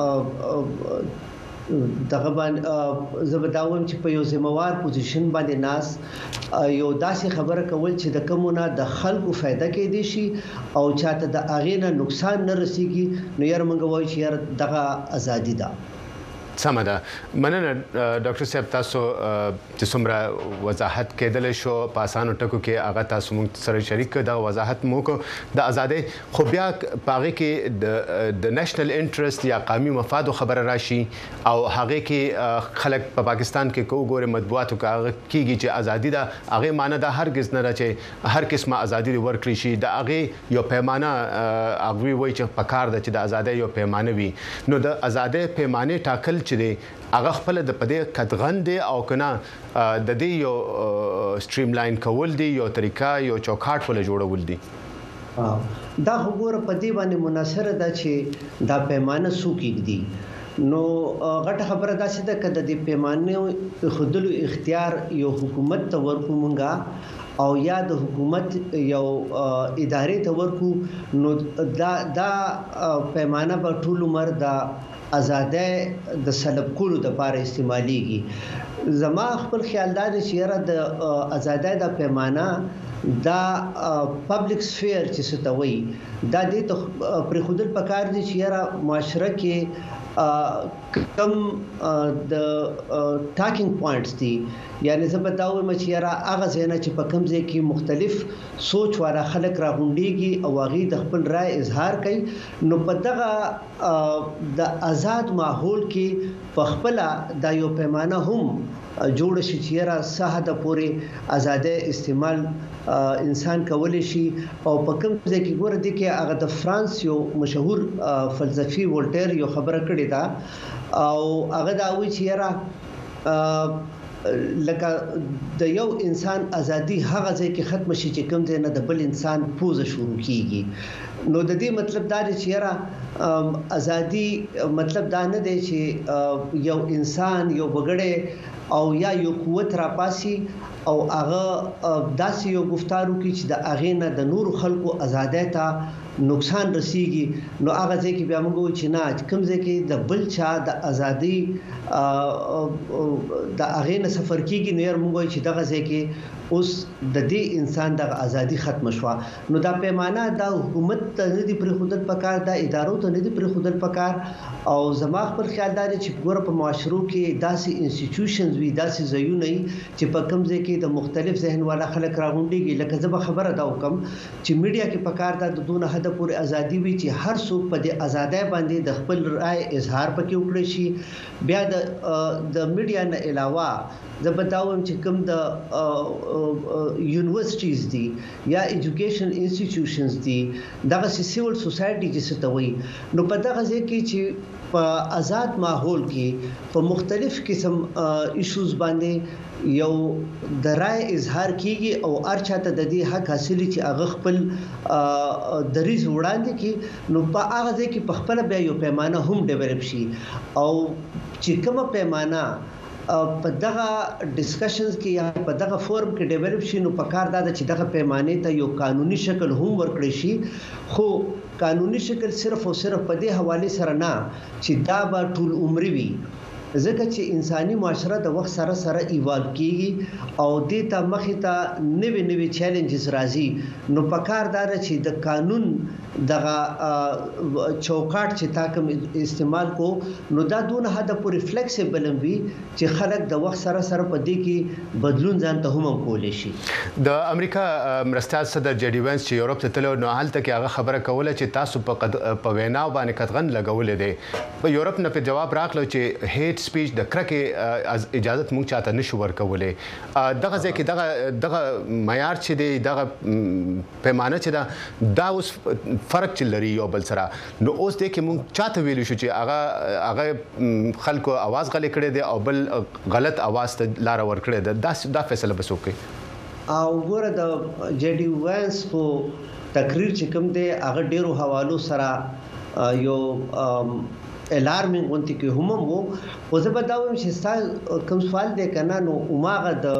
دغه باندې زبداوم چې په یو ذمہوار پوزیشن باندې ناس یو داسې خبره کول چې د کومونه د خلکو فائدہ کې دي شي او چاته د اغینه نقصان نه رسیږي نو یاره موږ وایو چې یاره دغه ازادي ده سمه ده مننه ډاکټر صاحب تاسو چې څومره وضاحت کېدل شو په اسانو ټکو کې هغه تاسو موږ سره شریک د وضاحت مو کو د ازادۍ خو بیا پاغه کې د نېشنل انټرست یا قومي مفاد خبره راشي او هغه کې خلک په پاکستان کې کو ګوره مطبوعاتو کې کېږي چې ازادي ده هغه معنی ده هرگز نه راځي هر قسمه ازادي ورکړي شي د هغه یو پیمانه هغه وایي چې پکار ده چې د ازادۍ یو پیمانه وي نو د ازادۍ پیمانه ټاکل چې دی هغه خپل د پدې کدغن دی او کنه د دې یو سټریم لاین کول دی یو طریقہ یو چوکاټ ول جوړول دی دا وګوره په دې باندې مناصره ده چې دا پیمانه سو کېږي نو غټه خبره ده چې د کده د پیمانه خودلو اختیار یو حکومت ته ورکو مونږه او یا د حکومت یو ادارې ته ورکو نو دا پیمانه په ټول عمر د ازادۍ د سلب کولو د لپاره استعماليږي زما خپل خیال دا چې یاره د ازادۍ د پیمانه دا پبلک سفیر چې ستوي دا د پر خودل پکار دي چې یاره معاشره کې کم د ټاکینګ پوینټس دي یعنی زه بتاوم چې یاره هغه ځای چې په کم ځای کې مختلف سوچ والا خلک راغونډيږي او هغه د خپل رائے اظهار کوي نو په دغه د آزاد ماحول کې په خپل د یو پیمانه هم جوړ شي چې یاره صحه د پوري ازادۍ استعمال انسان کولی شي او په کوم ځای کې ګوره دي کې هغه د فرانس یو مشهور فلسفي وولټیر یو خبره کړې ده او هغه دا وایي چې یاره لکه د یو انسان ازادي هغه ځای کې ختم شي چې کوم ځای نه د بل انسان پوزه شروع کیږي نو د دې مطلب دا دی چې یاره ازادي مطلب دا نه دی چې یو انسان یو وګړی او یا یو قوت را پاسي او هغه داسې یو گفتارو کې چې د اغه نه د نور خلکو ازادۍ ته نقصان رسیږي نو هغه ځکه بیا موږ چې نه کوم ځکه د بل چا د ازادي د هغه نه سفر کیږي نو موږ چې دغه ځکه اوس د دې انسان د ازادي ختم شو نو دا پیمانه د حکومت ته نه دی پر خودت پکار د ادارو ته نه دی پر خودت پکار او زما خپل خیال دی چې ګوره په معاشرو کې داسې انسټیټیوشنز وي داسې ځایونه چې په کوم ځای کې د مختلف ذهن والا خلک راغونډيږي لکه زه به خبره دا وکم چې میډیا کې پکار د دونه حد پورې ازادي وي چې هر څوک په دې ازادۍ باندې د خپل رائے اظهار پکې وکړي شي بیا د میډیا نه علاوه زه بتاوم چې کوم د یونیورسيټیز دي یا ایجوکیشن انسټیټیوشنز دي دغه سیویل سوسایټي چې څه ته وایي نو په دغه ځای کې چې په آزاد ماحول کې په مختلف قسم ایشوز باندې یو د رائے اظهار کیږي او هر چاته د دې حق حاصل چې هغه خپل دریز وړاندې کی نو په هغه ځای کې په خپل بیا یو پیمانه هم ډیولپ شي او چې کومه پیمانه په دغه ډیسکشنز کې یا په دغه فورم کې ډیولپ شي نو په کار دا چې دغه پیمانه ته یو قانوني شکل هم ورکړي شي خو قانوني شکل صرف او صرف په دې حواله سره نه چې دا به ټول عمر وي ځکه چې انساني معاشره د وخت سره سره ایوالو کیږي او د ته مخې ته نوې چیلنجز راځي نو په کار دا چې د قانون دغه چوکاټ چې تاکم استعمال کو نو دا دونه حد پورې فلیکسیبل وي چې خلک د وخت سره سره په دې کې بدلون ځان ته هم کولای شي د امریکا مرستیال صدر جډي وینس چې یورپ ته تلو نو حالت کې هغه خبره کوله چې تاسو په وینا باندې قطغن لګولې دي په یورپ نه په جواب راکړو چې هیټ سپیچ د کرکه اجازه مونږ چاته نشو ورکولې دغه ځکه دغه معیار چې دی دغه پیمانه چې دا اوس فرق چل لري یو بل سره نو اوس د کې مونږ چاته ویلو شو چې هغه خلکو आवाज غلې کړي دي او بل غلط आवाज ته لار ور کړي ده دا فیصله بس وکړي او ګوره د جډي وینس کو تقریر چې کوم دی هغه ډیرو حوالو سره یو الارمینګ غونتی کې هم وو او زه به دا وایم چې کوم سوال دی کنه نو عمره د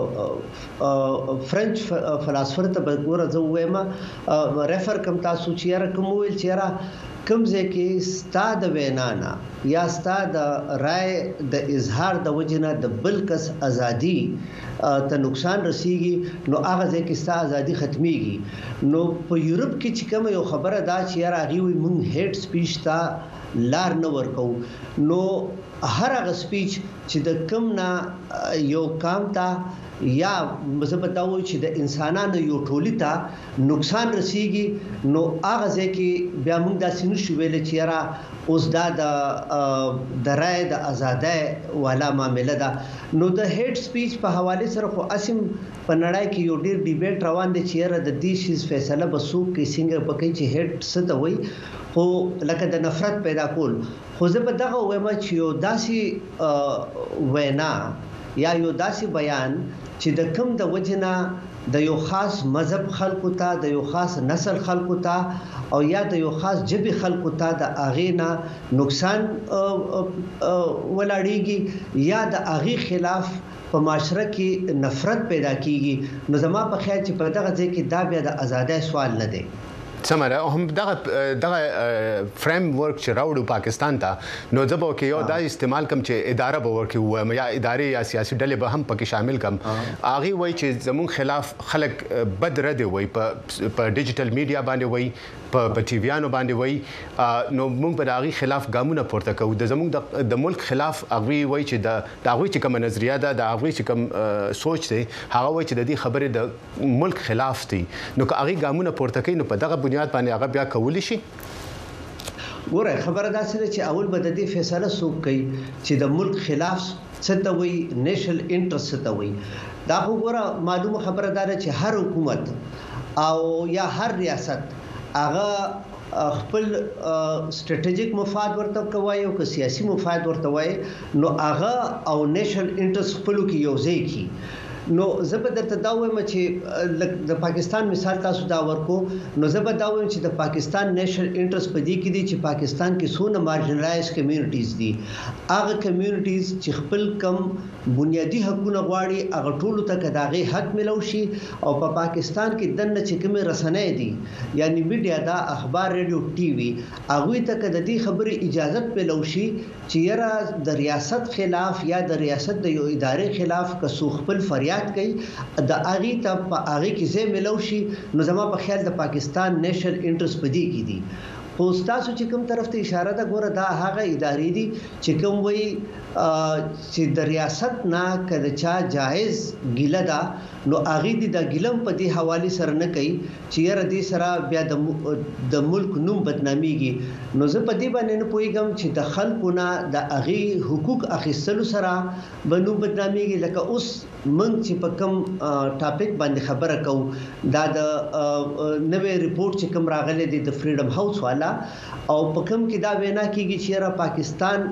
فرنچ فلسفر ته به ګوره زه وایم ریفر کوم تاسو چې را کوم ویل چې را کوم ځکه ستاد وینانا یا ستاد رائے د اظهار د وجنه د بلکس ازادي ته نقصان رسیږي نو هغه ځکه ستاد ازادي ختميږي نو په یورپ کې چې کوم یو خبره دا چې را غوي مونږ هیټ سپیچ تا لار نه ورکو نو هر هغه سپیچ چې د کم نه یو کام تا یا مزه بتاو چې د انسانانو یو ټولي ته نقصان رسیږي نو هغه ځکه بیا موږ داسې نشو ویل چې را اوس دا د رائے د ازادۍ والا معاملې ده نو د هیټ سپیچ په حواله سره خو اسیم په نړۍ کې یو ډیر ډیبیټ روان دي چې را د دې شیز فیصله بسو کې څنګه پکې چې هیټ څه ته وای خو لکه د نفرت پیدا کول خو زه په دغه وایم چې یو داسي وینا یا یو داسي بیان چې د کم د وجنا د یو خاص مذهب خلکو ته د یو خاص نسل خلکو ته او یا د یو خاص جبي خلکو ته د اغینا نقصان ولاړیږي یا د اغي خلاف په معاشره کې نفرت پیدا کیږي نو زما په خیال چې په دغه ځای کې دا بیا د ازادۍ سوال نه دی سمره هم دغه فریم ورک چې راوړو پاکستان ته نو ځبو کې یو دا استعمال کم چې اداره به ورکې و یا ادارې یا سیاسي ډلې به هم پکې شامل کم اغه وای چې زمون خلاف خلک بد رد وای په ډیجیټل میډیا باندې وای په ټي ویانو باندې وای نو موږ په دغه خلاف ګامونه پورته کوو د زمون د ملک خلاف اغه وای چې د هغه چې کوم نظریه ده د هغه چې کوم سوچ دی هغه وای چې د دې خبرې د ملک خلاف دي نو که هغه ګامونه پورته کوي نو په دغه بنیاد باندې هغه بیا کولی شي ګوره خبره دا سره چې اول به د دې فیصله څوک کوي چې د ملک خلاف ستوي نېشنل انټرست ستوي دا وګوره معلومه خبره ده چې هر حکومت او یا هر ریاست هغه خپل سټریټیجیک مفاد ورته کوي او که سیاسي مفاد ورته وای نو هغه او نېشنل انټرست خپل کې یو ځای کی نو زبر درته دا وایم چې د پاکستان مثال تاسو دا ورکو نو زبر دا وایم چې د پاکستان نېشنل انټرست په دې کې دي چې پاکستان کې څونه مارجنلایز کمیونټیز دي هغه کمیونټیز چې خپل کم بنیادی حقوقونه غواړي هغه ټول ته کداغي حق ملو شي او په پاکستان کې دنه چې کوم رسنۍ دي یعنی میډیا دا اخبار رادیو ټي وي هغه ته کده دي خبري اجازه ملو شي چې یره د ریاست خلاف یا د ریاست د یو ادارې خلاف کسو خپل فریاد کوي د اغي ته په اغي کې زه ملو شي نو زما په خیال د پاکستان نېشنل انټرست پدې کې دي خو تاسو چې کوم طرف ته اشاره ده ګوره دا هغه ادارې دي چې کوم وایي چې د ریاست نه کده چا جایز ګیله ده نو اغي دي د ګیلم په دې حواله سره نه کوي چې یره دې سره بیا د ملک نوم بدناميږي نو زه په دې باندې نه پوهیږم چې د خلکو نه د اغي حقوق اخیستلو سره بنو بدناميږي لکه اوس من چې په کوم ټاپک باندې خبره کوم دا د نوې ریپورت چې کوم راغلي دی د فریډم هاوس والا او په کوم کې دا وینا کیږي چې را پاکستان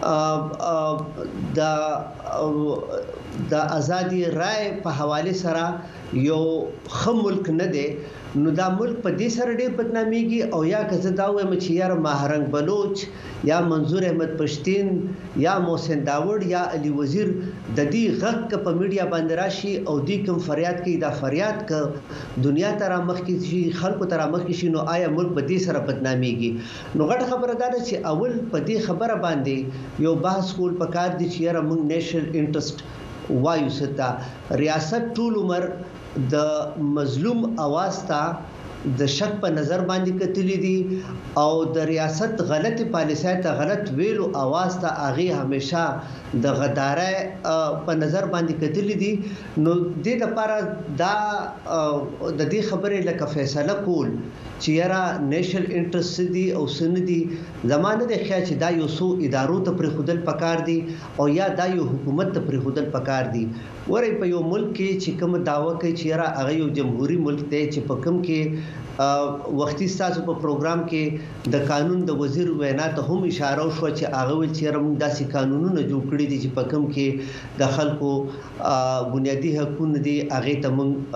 د ازادي رائے په حواله سره یو خملک نه دی نو دا ملک په دې سره ډېر بدناميږي او یا که دا وایم چې یار ماهرنګ بلوچ یا منظور احمد پښتين یا محسن داوود یا علي وزیر د دې غږ په میډیا باندې راشي او دې کوم فریاد کوي دا فریاد ک دنیا ته را مخ کې شي خلکو ته را مخ کې شي نو آیا ملک په دې سره بدناميږي نو غټ خبره ده چې اول په دې خبره باندې یو بحث کول پکار دي چې یاره موږ نېشنل انټرست وایو ستا ریاست ټول عمر د مظلوم اواز ته د شک په نظر باندې کتلی دي او د ریاست غلطی پالیسۍ ته غلط ویلو اواز ته اغه همیشه د غدارۍ په نظر باندې کتلی دي نو د لپاره دا د دې خبرې لکه فیصله کول چې یاره نېشنل انټرست دي او سن دي زمانه د خیا چې دا یو سو ادارو ته پر خودل پکار دي او یا دا یو حکومت ته پر خودل پکار دي ورې په یو ملک کې چې کوم داوا کوي چې یاره هغه یو جمهوریت ملک دی چې په کوم کې وختي تاسو په پروګرام کې د قانون د وزیر وینا ته هم اشاره وشو چې هغه ول چې موږ داسې قانونونه جوړ کړی دي چې په کوم کې د خلکو بنیادی حقوق دي هغه ته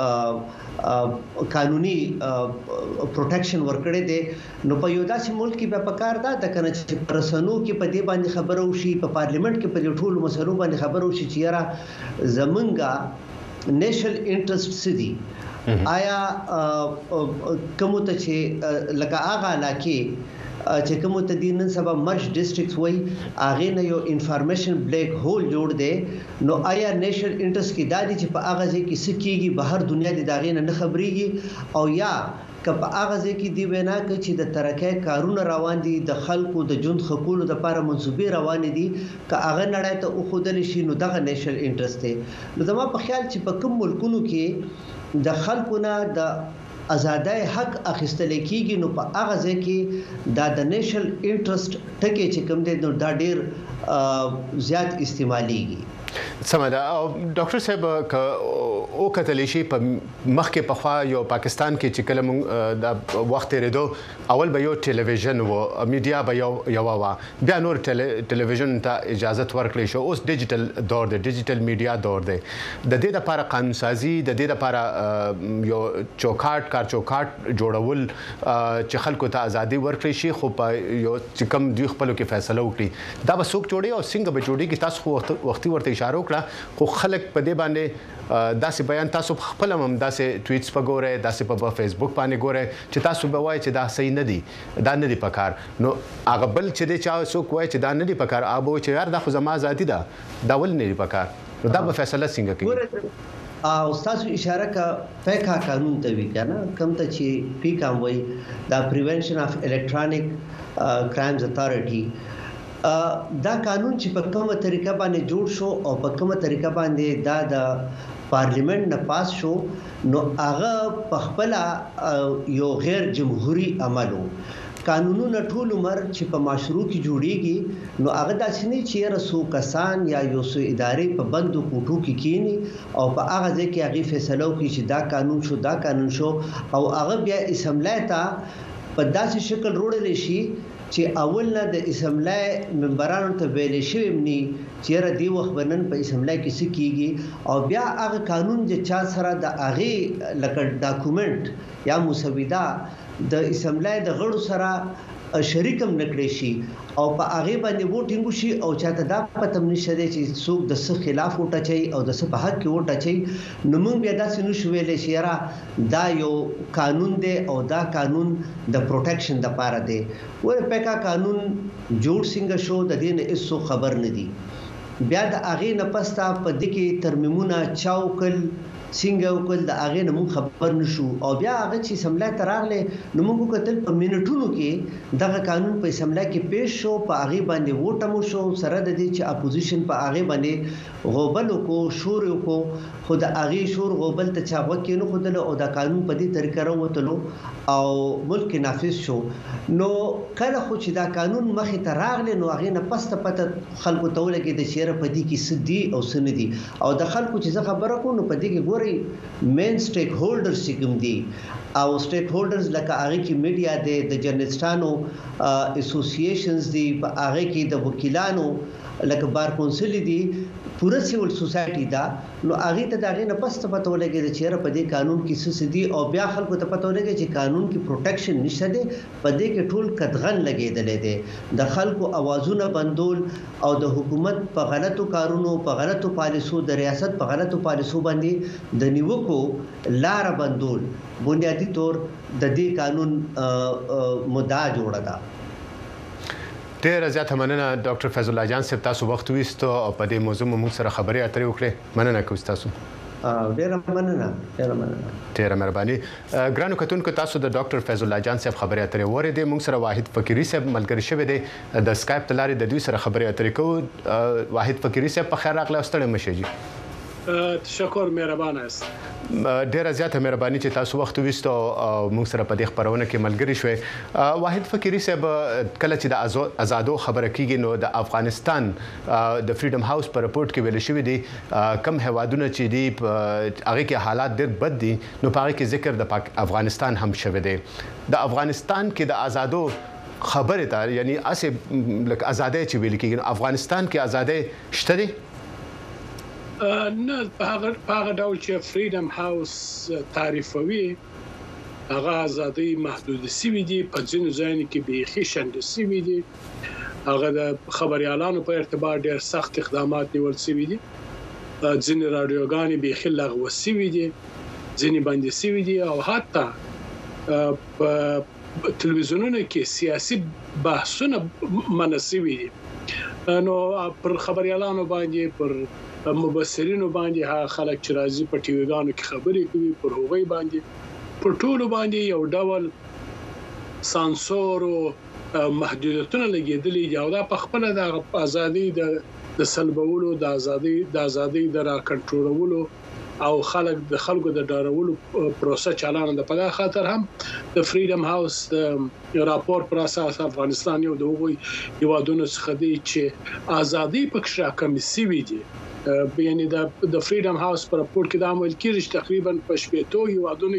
موږ قانوني پروټیکشن ورکړي دي نو په یو داسې ملک کې په کار ده د کنه چې پرسنو کې په دې باندې خبرو شي په پارلیمنت کې په ټولو مسلو باندې خبرو شي چې یاره زمونږه نېشنل انټرست سدي آیا کوم ته چې لکه هغه علاقې چې کوم ته د نن سبا مرج ډیسټریکټس وای اغه نه یو انفارمیشن بلیک هول جوړ دی نو آیا نېشنل انټرست کې دادی چې په هغه ځای کې سکیږي بهر دنیا د داغې نه خبريږي او یا کله هغه ځای کې دی وینا کوي چې د ترقې کارونه روان دي د خلکو د ژوند حقوقو لپاره منسوبې روان دي که هغه نړۍ ته او خودل شي نو دغه نېشنل انټرست دی نو زما په خیال چې په کوم ملکونو کې د خلکو نه د ازادۍ حق اخیستل کیږي نو په هغه ځای کې د نېشنل انټرست ټکی چې کوم دی نو دا ډیر زیات استعماليږي سمدا او ډاکټر صاحب او کتلی شي په مخ کې په خوا یو پاکستان کې چې کله د وخت ریدو اول به یو ټلویزیون و میډیا به یو وا بیا نور ټلویزیون ته اجازه ورکړي شو اوس ډیجیټل دور دی ډیجیټل میډیا دور دی د دې لپاره قانون سازي د دې لپاره یو چوکاټ جوړول چې خلکو ته ازادي ورکړي شي خو په یو چې کم دوی خپل کې فیصله وکړي دا به څوک جوړي او څنګه به جوړي کې تاسو وختي ورته اشاره وکړه خو خلک په دې باندې داسې بیان تاسو خپل هم داسې ټویټس په ګوره داسې په فیسبوک باندې ګوره چې تاسو به وایي چې دا صحیح نه دي دا نه دي پکار نو هغه بل چې دی چا څوک وایي چې دا نه دي پکار ابو چې یار دا خو زما ازادي ده دا ول نه دي پکار نو دا به فیصله څنګه کوي او تاسو اشاره کا پیکا قانون ته وی کنه کم ته چې پیکا وای دا پریونشن اف الکترونیک کرایمز اتھارټي دا قانون چې په کومه طریقه باندې جوړ شو او په کومه طریقه باندې دا د پارلیمنت نه پاس شو نو هغه په خپل یو غیر جمهوریت عملو قانونونه ټول عمر چې په معاشرو کې جوړیږي نو هغه داسې نه چې رسو کسان یا یو سو ادارې په بندو کوټو کې کینی او په هغه ځای کې هغه فیصله کوي چې دا قانون شو او هغه بیا اسمبلی ته په داسې شکل وروړل شي چې اول نه د اسمبلی ممبرانو ته ویل شوی مني چې را دی وخت بنن په اسمبلی کې څه کیږي او بیا هغه قانون چې چا سره د هغه لکه ډاکومنت یا مسوده د اسمبلی د غړو سره شریکم نکړي شي او په هغه باندې ووټینګ شي او چاته دا پته نشي چې څوک د څه خلاف وټه چي او د څه په حق کې وټه چي نو موږ بیا داسې نشو ویلې چې را دا یو قانون دی او دا قانون د پروټیکشن د پاره دی ور پکا قانون جوړ څنګه شو د دې نه هیڅ خبر نه دی بیا د هغه نه پستا په دې کې ترمیمونه چاوکل څنګه وکړل د هغه نه مون خبر نشو او بیا هغه چې سملا تراغله نو موږ کتل په منټونو کې دغه قانون په سملا کې پیښ شو په هغه باندې ووټ مو شو سره د دې چې اپوزیشن په هغه باندې غوبل کو شور کو خود هغه شور غوبل ته چا وکې نو خدله او د قانون په دې طریقه راوتلو او ملک نافذ شو نو کله خو چې دا قانون مخې ته راغله نو هغه نه پسته پته خلکو ته ولګي د شهر په دې کې سدي او سندي او د خلکو چې خبره کو نو په دې کې مین سټیک هولډرز چې کوم دي او سټیک هولډرز لکه هغه کې میډیا دی د جرنالستانو اسوسییشنز دي په هغه کې د وکیلانو لکه بار کونسل دي پوره سیول سوسایټي دا نو هغه ته دغه نه پسته پته ولګي چې په دې قانون کې څه سدي او بیا خلکو ته پته ولګي چې قانون کې پروټیکشن نشته دی په دې کې ټول قدغن لګیدلې دي د خلکو اوازونه بندول او د حکومت په غلطو کارونو په غلطو پالیسو د ریاست په غلطو پالیسو باندې د نیوکو لار بندول بنیادی طور د دې قانون مدعا جوړه ده ډیر زیات مننه ډاکټر فیض الله جان صاحب تاسو وخت ویستو او په دې موضوع موږ سره خبرې اترې وکړې مننه کوم تاسو ډیر مننه ډیر مهرباني ګرانو کتونکو تاسو د ډاکټر فیض الله جان صاحب خبرې اترې وره موږ سره واحد فقيري صاحب ملګری شوی دی د سکایپ تلاري د دوی سره خبرې اترې کوو واحد فقيري صاحب په خیر راغله ستړي مشه جی تشکر مهربان است ډیره زیاته مهرباني چې تاسو وخت وستو موږ سره په دې خبرونه کې ملګری شوي واحد فقيري صاحب کله چې د آزادو خبره کیږي نو د افغانستان د فریډم هاوس پر رپورت کې ویل شوی دی کم هوادونه چې دی هغه کې حالات ډېر بد دي نو په هغه کې ذکر د افغانستان هم شوی دی د افغانستان کې د آزادو خبره ته یعنی اسه لکه ازادي چې ویل کیږي افغانستان کې ازادي شته دي نه په هغه ډول چې فریډم هاوس تعریفوي هغه ازادي محدود سوي دي په ځینو ځایونو کې بيخي شند سوي دي هغه د خبريالانو په ارتباط ډېر سخت اقدامات نیول سوي دي ځینې رادیوګانې بيخي لغوه سوي دي ځینې باندې سوي دي او حتی په تلویزیونونو کې سیاسي بحثونه منسوي دي نو پر خبريالانو باندې پر مبصرینو باندې ها خلک چې راځي په ټي ویګانو کې خبرې کوي پر هغوی باندې پر ټولو باندې یو ډول سانسور او محدودیتونه لګیدلې دي او دا په خپل د ازادي د سلبولو د ازادي د را کنټرولولو او خلکو د ډارولو پروسه چالان ده په دا خاطر هم د فریډم هاوس د راپور پر اساس افغانستان یو د هغوی هیوادونو څخه دی چې ازادي پکې راکمې سوي دي یعنی د فریډم هاوس پر رپورت کې د عمل کېږي تقریبا په شپږ هیوادونو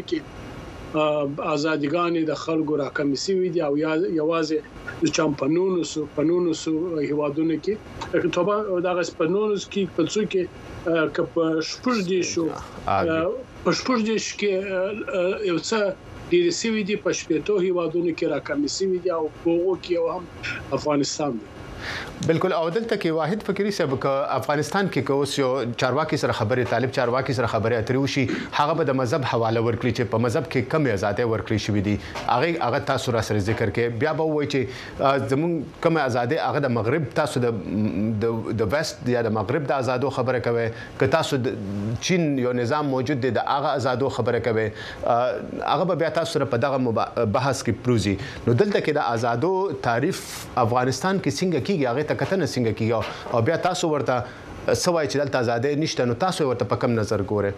کې ازادګانې د خلکو راکمې سوي دي او یوازې د چمپنونو هیوادونو کې کتابه د غسپنونو کې په څو کې په شپږ دي شو په شپږ دي کې یو څه ډیر سوي دي په شپږ هیوادونو کې راکمې سوي دي او په هغه کې هم افغانستان دی بالکل او دلته کې واحد فقيري صاحب ک افغانستان کې کوس یو چارواکي سره خبرې طالب چارواکي سره خبرې اترې وشي هغه به د مذهب حواله ورکړي چې په مذهب کې کم آزادۍ ورکړي شوې دي هغه تاسو را سره ذکر کې بیا به وایي چې زمون کم آزادۍ هغه د مغرب تاسو د ویست یا د مغرب د آزادو خبره کوي که تاسو د چین یو نظام موجود دی د هغه آزادو خبره کوي هغه به بیا تاسو سره په دغه بحث کې پروزي نو دلته کې د آزادو تعریف افغانستان کې څنګه کیږي هغه ته کتنه څنګه کیږي او بیا تاسو ورته سوای چې دلته آزادۍ نشته نو تاسو ورته په کم نظر ګوره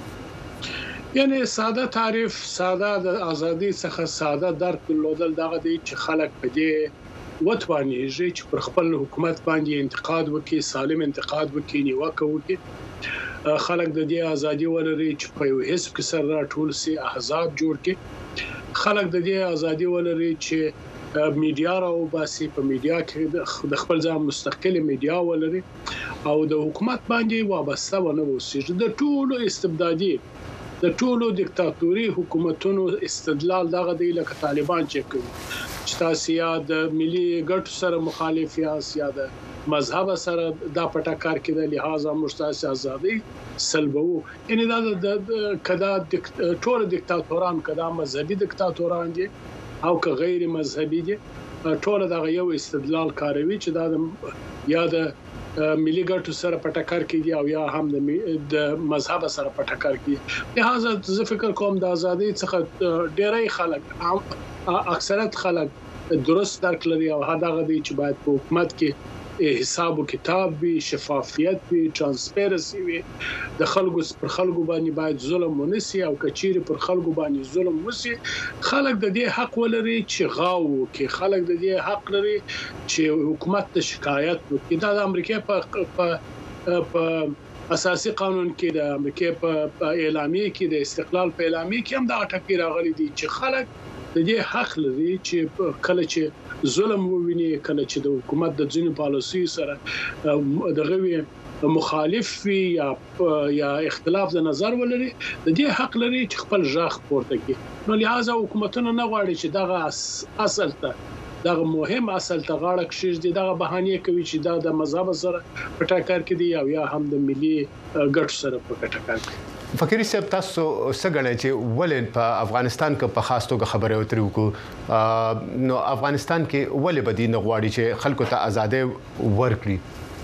یعنی ساده تعریف ساده د ازادي څخه ساده درک لودل دغه دی چې خلک په دې وتوانیږي چې پر خپل حکومت باندې انتقاد وکړي سالم انتقاد وکړي نیوکه وکړي خلک د دې ازادي ولري چې په یو حزب کې سره راټول سي احزاب جوړ کړي خلک د دې ازادي ولري چې میډیا راو باسي په میډیا کې د خپل ځان مستقله میډیا ولري او د حکومت باندې وابسته ونه اوسي د ټولو استبدادي د ټولو دیکتاتوري حکومتونو استدلال دغه دی لکه طالبان چې کوي چې تاسو یا د ملي ګټو سره مخالف یا د مذهب سره دا پټکار کې د لحاظه مشتاق ازادي سلبو یعنی دا د کدا ټول دیکتاتوران کدا مذهبي دیکتاتوران دي او که غیر مذهبي دي ټول دا یو استدلال کاروي چې دا یا د ملي ګټو سره پټکار کوي او یا هم د مذهب سره پټکار کوي لہذا زه فکر کوم د ازادي څخه ډېری خلک اکثریت خلک درست درک لري او هغه دی چې باید په حکومت کې حساب او کتاب وي شفافیت وي ترانسپیرنسي وي د خلکو پر خلکو باندې باید ظلم ونسي او کچيري پر خلکو باندې ظلم وسي خلک د دې حق ولري چې غاو کې خلک د دې حق لري چې حکومت ته شکایت وکړي دا د امریکا په اساسي قانون کې د امریکا په اعلامیه کې د استقلال په اعلامیه کې هم دا ټکی راغلي دي چې خلک د دې حق لري چې کله چې ظلم وویني کله چې د حکومت د ځینو پالیسي سره دغه مخالف وي یا اختلاف د نظر ولري د دې حق لري چې خپل ځخ پورته کړي نو لہذا حکومتونه نه غواړي چې دغه اصل ته دغه مهم اصل ته غاړه کشي دغه بهانه کوي چې دا د مذهب سره پټکار کوي او یا هم د ملي ګټ سره پټکار کوي فقيري صاحب تاسو څنګه چې ولې په افغانستان کې په خاص توګه خبره وتري وکړو نو افغانستان کې ولې بدی نه غواړي چې خلکو ته ازادي ورکړي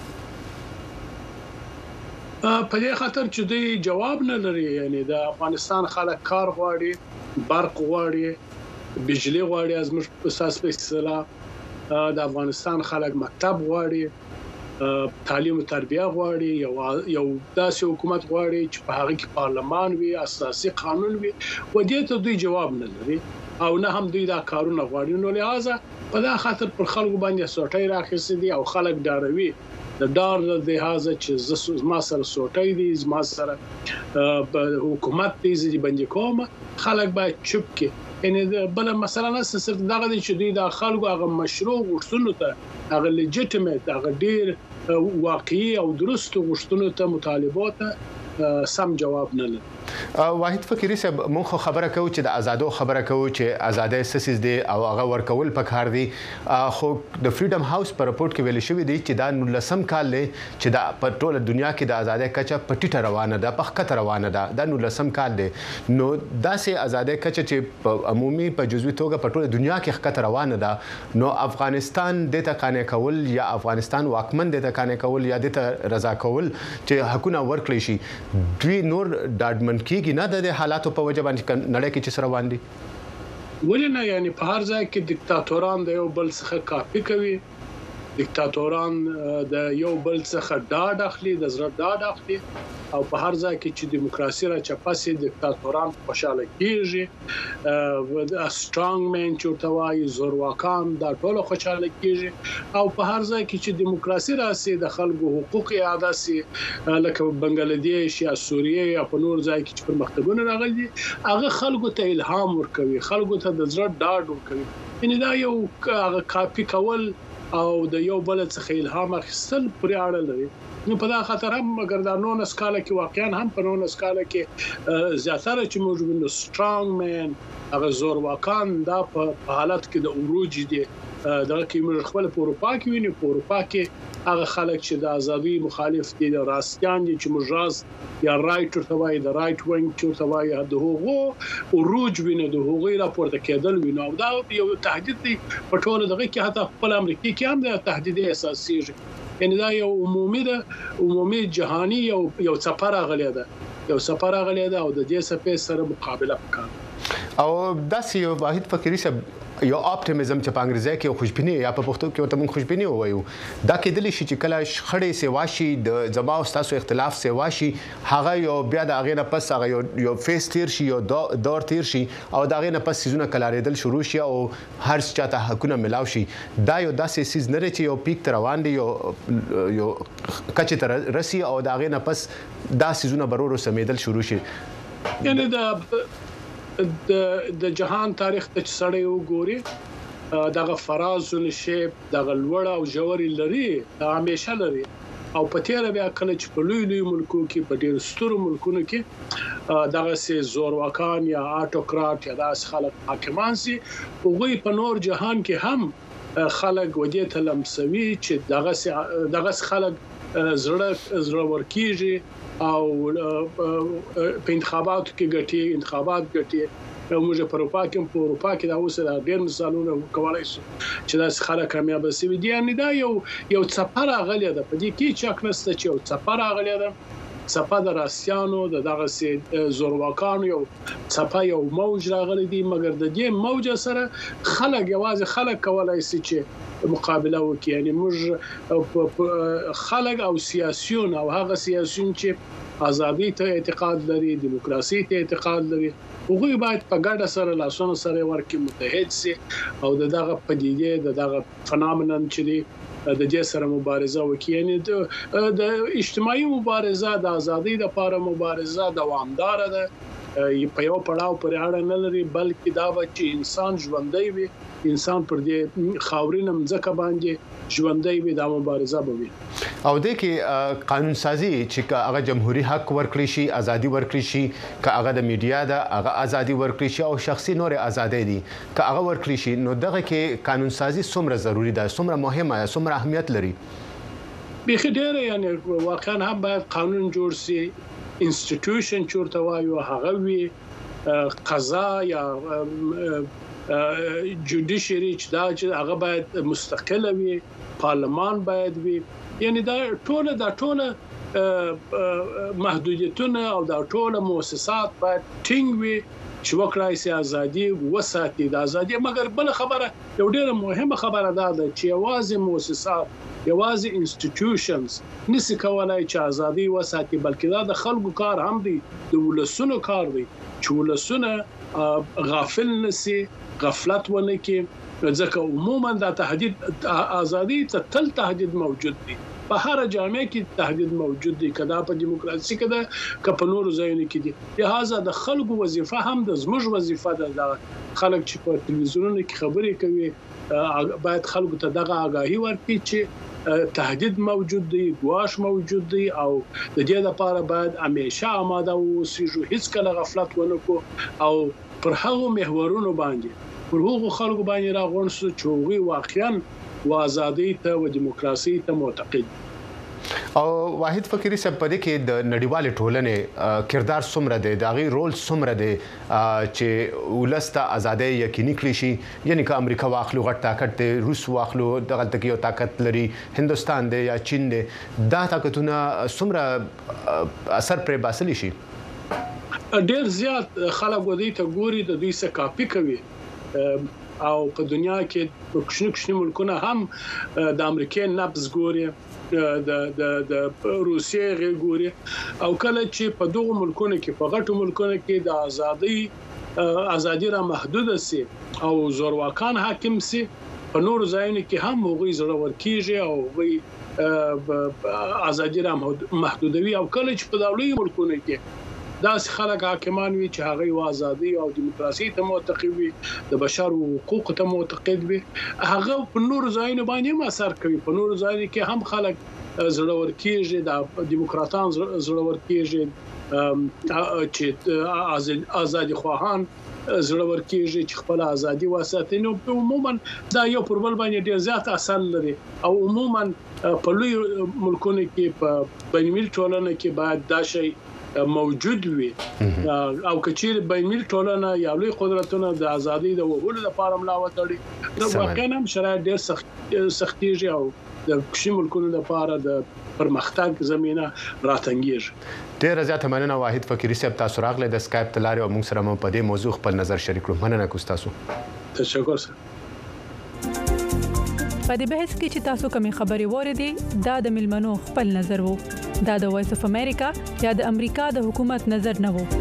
په دې خاطر چې دوی جواب نه لري یعنی د افغانستان خلک کار غواړي برق غواړي بجلی غواړي از موږ اساس په اصطلاح د افغانستان خلک مکتب غواړي تعلیم او تربیه غواړي یو داسې حکومت غواړي چې په هغه کې پارلمان وي اساسي قانون وي و دې ته دوی جواب نه لري او نه هم دوی دا کارونه غواړي نو لہذا په دا خاطر پر خلکو باندې سوټي راخېستي دي او خلک ډاروي د ډار د لحاظ چې ما سره سوټي دي ما سره حکومت دي چې باندې کوم خلک باید چوپ کې ان بل مثلا صرف دغه چې دوی د خلکو هغه مشروع غوښتنو ته هغه لیجیټیمیټ هغه ډیر واقعي او درست غوښتنو ته مطالبات سم جواب نه لري واحد فقيري صاحب مونږ خبره کوو چې د آزادو خبره کوو چې آزادۍ سسیز دي او هغه ورکول پکار دي خو د فریډم هاوس پر رپورت کې ویل شوی دی چې دا 19 کال لې چې دا په ټوله دنیا کې د آزادۍ کچه پټیټه روانه ده په خطر روانه ده دا 19 کال دی نو داسې آزادۍ کچه چې په عمومي په جزوي توګه په ټوله دنیا کې خطر روانه ده نو افغانستان د تکانه کول یا افغانستان واکمن د تکانه کول یا د رضا کول چې حقونه ورکړي شي دوی نور ډاډمن کیږي نه د حالاتو په وجه باندې نړۍ کې چې روان دي ولنه یعنی په هر ځای کې دیکتاتوران د یو بل څخه کاپی کوي دیکتاتوران د یو بل څخه ډاډ اخلي د زړه ډاډ اخلي او په هر ځای کې چې دیموکراسي را چپاسي دیکتاتوران خوشاله کیږي سترونګ مین چورتوای زورواکان دا ټول خوشاله کیږي او په هر ځای کې چې دیموکراسي راسي د خلکو حقوق اعاده سي لکه بنگلاديش یا سوریه یا په نور ځای کې چې پرمختګونه راغلي هغه خلکو ته الهام ورکوي خلکو ته د زړه ډاډ ورکوي ان دا یو هغه کاپی کول او د یو بل څخه الهام اخیستل پرې اړه لري نو په دا خاطر هم مګر دا 19 سکاله کې واقعا هم په 19 سکاله کې زیاتره چې موږ وینو سترونګ مین هغه زورواکان دا په حالت کې د اوروج دي دا کې موږ خپل په اروپا کې وینو په اروپا کې هغه خلک چې د ازادي مخالف دي د راستيان دي چې مجاز یا رائټ ورته د رائټ وینګ چې ورته د هغو اوروج وینو د هغو راپورته کېدل وینو دا یو تهدید دی په ټول دغه کې حتی په امریکا کې هم د تهدید اساسي یعنی دا یو عمومي جهانی یو سفر غلې ده او د دې سفر سره مقابله وکړه او داسې یو واحد فقيري صاحب یو اپټیمزم چې په انګریزي کې خوشبیني یا په پښتو کې ورته موږ خوشبیني وایو دا کېدلی شي چې کله خړې سیواشي د زما او تاسو اختلاف سیواشي هغه یو بیا د هغه نه پس هغه یو فیس تیر شي یو دور تیر شي او د هغه نه پس سيزونه کلاریدل شروع شي او هر څه چاته حقونه ملاو شي دا یو داسې سیز نه چې یو پیک تر روان دی یو کچه تر رسی او د هغه نه پس دا سيزونه برورو سمیدل شروع شي یعنی د جهان تاریخ ته سړی وګوري دغه فراز نشي دغه لوړ او جوړی لري همیشه لري او په تیر بیا کله چې په لوی ملکو کې په ډېر سترو ملکونو کې دغه سي زورواکان یا آټوکرات یا داس خلک حاکمان سي هغه په نور جهان کې هم خلک ودی ته لمسوي چې دغه خلک زړه ورکیږي او په انتخاباتو کې ګټي موږ په اروپا کې دا اوس ډېر مثالونه کولای شو چې دا خلک کامیاب شي دي ان دا یو څپره غلې ده په دې کې چې اکنسته چې یو څپره غلې ده څپه د راسيانو دغه سي زورواکانو یو څپه یو موج راغلي دي مګر د دې موج سره خلک کولای شي چې مقابله وکړي یعنی موږ خلک او سیاسيون او هغه سیاسيون چې ازادي ته اعتقاد لري دیموکراسي ته اعتقاد لري هغه باید په ګډه سره لاسونه سره ورکړي متحد سي او دغه پدیده دغه فنامنن چې د دې سره مبارزه وکړي یعنی د اجتماعي مبارزه د ازادي لپاره مبارزه دوامدار ده په یو پړاو پورې اړه نه لري بلکې دا چې انسان ژوندۍ وي انسان پر دې خاورینه مځکه باندې ژوندۍ وي دا مبارزه به وي او د کې قانون سازي چې هغه جمهوریت حق ورکړي شي ازادي ورکړي شي که هغه د میډیا ده هغه ازادي ورکړي شي او شخصي نور ازادي دي که هغه ورکړي شي نو دغه کې قانون سازي څومره ضروری ده څومره مهمه ده څومره اهمیت لري بخي ډېر یعنی واقعا هم باید قانون جوړ شي انسټیټیوشن چورته وایو هغه وی قضا یا جوډیشری چې هغه باید مستقله وي پارلمان باید وي یعنی دا ټوله محدودیتونه او دا ټوله مؤسسات باید ټینګ وي چې وکړای شي ازادي وساتي د ازادي مګر بل خبره یو ډیره مهمه خبره ده چې یوازې مؤسسات یوازې انسټیټیوشنز نشي کولای چې ازادي وساتي بلکې دا د خلکو کار هم دی د ولسونو کار دی چې ولسونه غافل نشي غفلت ونه کې ځکه عموما دا تهدید ازادي ته تل تهدید موجود دی په هر جامعه کې تهدید موجود دی کدا په دیموکراسي کې که په نورو ځایونو کې دي لہذا د خلکو وظیفه هم د زموږ وظیفه ده خلک چې په تلویزیونونو کې خبرې کوي باید خلکو ته دغه آگاهی ورکړي چې تهدید موجود دی ګواښ موجود دی او د دې لپاره باید همیشه آماده اوسو هیڅ کله غفلت ونه کو او پر هغه محورونو باندې پر هغه خلکو باندې راغون شو چې هغه واقعا و ازادي ته او دیموکراسي ته معتقد او واحد فقيري صاحب په دې کې د نړیوال ټولنې کردار څومره دی د غي رول څومره دی چې ولسته ازادي یقیني کړی شي یعنی که امریکا واخلو غټ طاقت دی روس واخلو دغه تکي او طاقت لري هندستان دی یا چین دی دا طاقتونه څومره اثر پر باسلی شي ډیر زیات خلک ودی ته ګوري د دوی څخه کاپی کوي او په دنیا کې کوچني ملکونه هم د امریکای نبض ګوري د روسیې ګوري او کله چې په دغه ملکونو کې په غټو ملکونو کې د ازادي را محدود سي او زورواکان حاکم سي په نور ځایونو کې هم هغوی زړه ورکیږي او هغوی ازادي را محدودوي او کله چې په دولي ملکونو کې داس خلک حاکمان وي چې هغه ازادي او دیموکراسي ته معتقد وي د بشر حقوق ته معتقد وي هغه په نور ځایونو باندې اثر کوي په نور ځایونو کې هم خلک زړه ورکیږي د دیموکراتان زړه ورکیږي چې ازادي خواهان زړه ورکیږي چې خپل ازادي وساتي نو عموما دا یو پر بل باندې ډیر زیات اثر لري او عموما په لوی ملکونو کې په بین‌المللي ټولنه کې باید دا شی موجود وي او کچیر بین‌المللي ټولنه یا لوی قدرتونه د ازادي د وهلو لپاره ملا وتړي نو واقعا هم شرایط ډیر سختيږي او د کومو ملکونو لپاره د پرمختګ زمينه راتنګيږي ډیر زیات مننه واحد فقيري صاحب تاسو راغله د اسکایپ تلاري او موږ سره مو په دې موضوع خپل نظر شریک کړو مننه کوم تاسو تشکر سره په دې بحث کې چې تاسو کومې خبرې وریدي دا د ملمنو خپل نظر وو دا د وایس اف امریکا یا د امریکا د حکومت نظر نه وو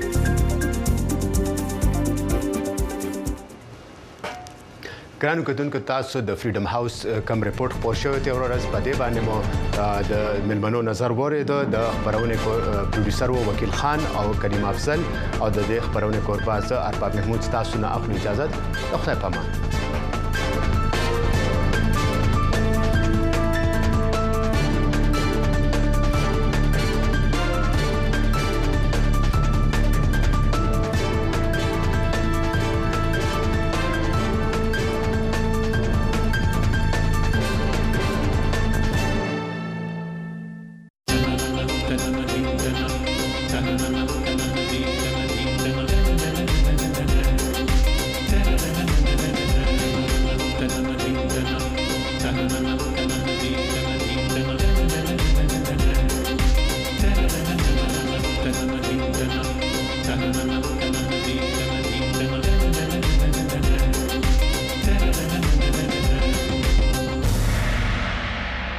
ګرانو کتونکو تاسو د فریډم هاوس کم ریپورت خبر شوی ته ورځ په دې باندې مو د ملمنو نظر ورید د خبرونه پروډوسر وو وکیل خان او کریم افضل او د دې خبرونه کورباز ارباب محمود تاسو نه اخلي اجازه خو په امان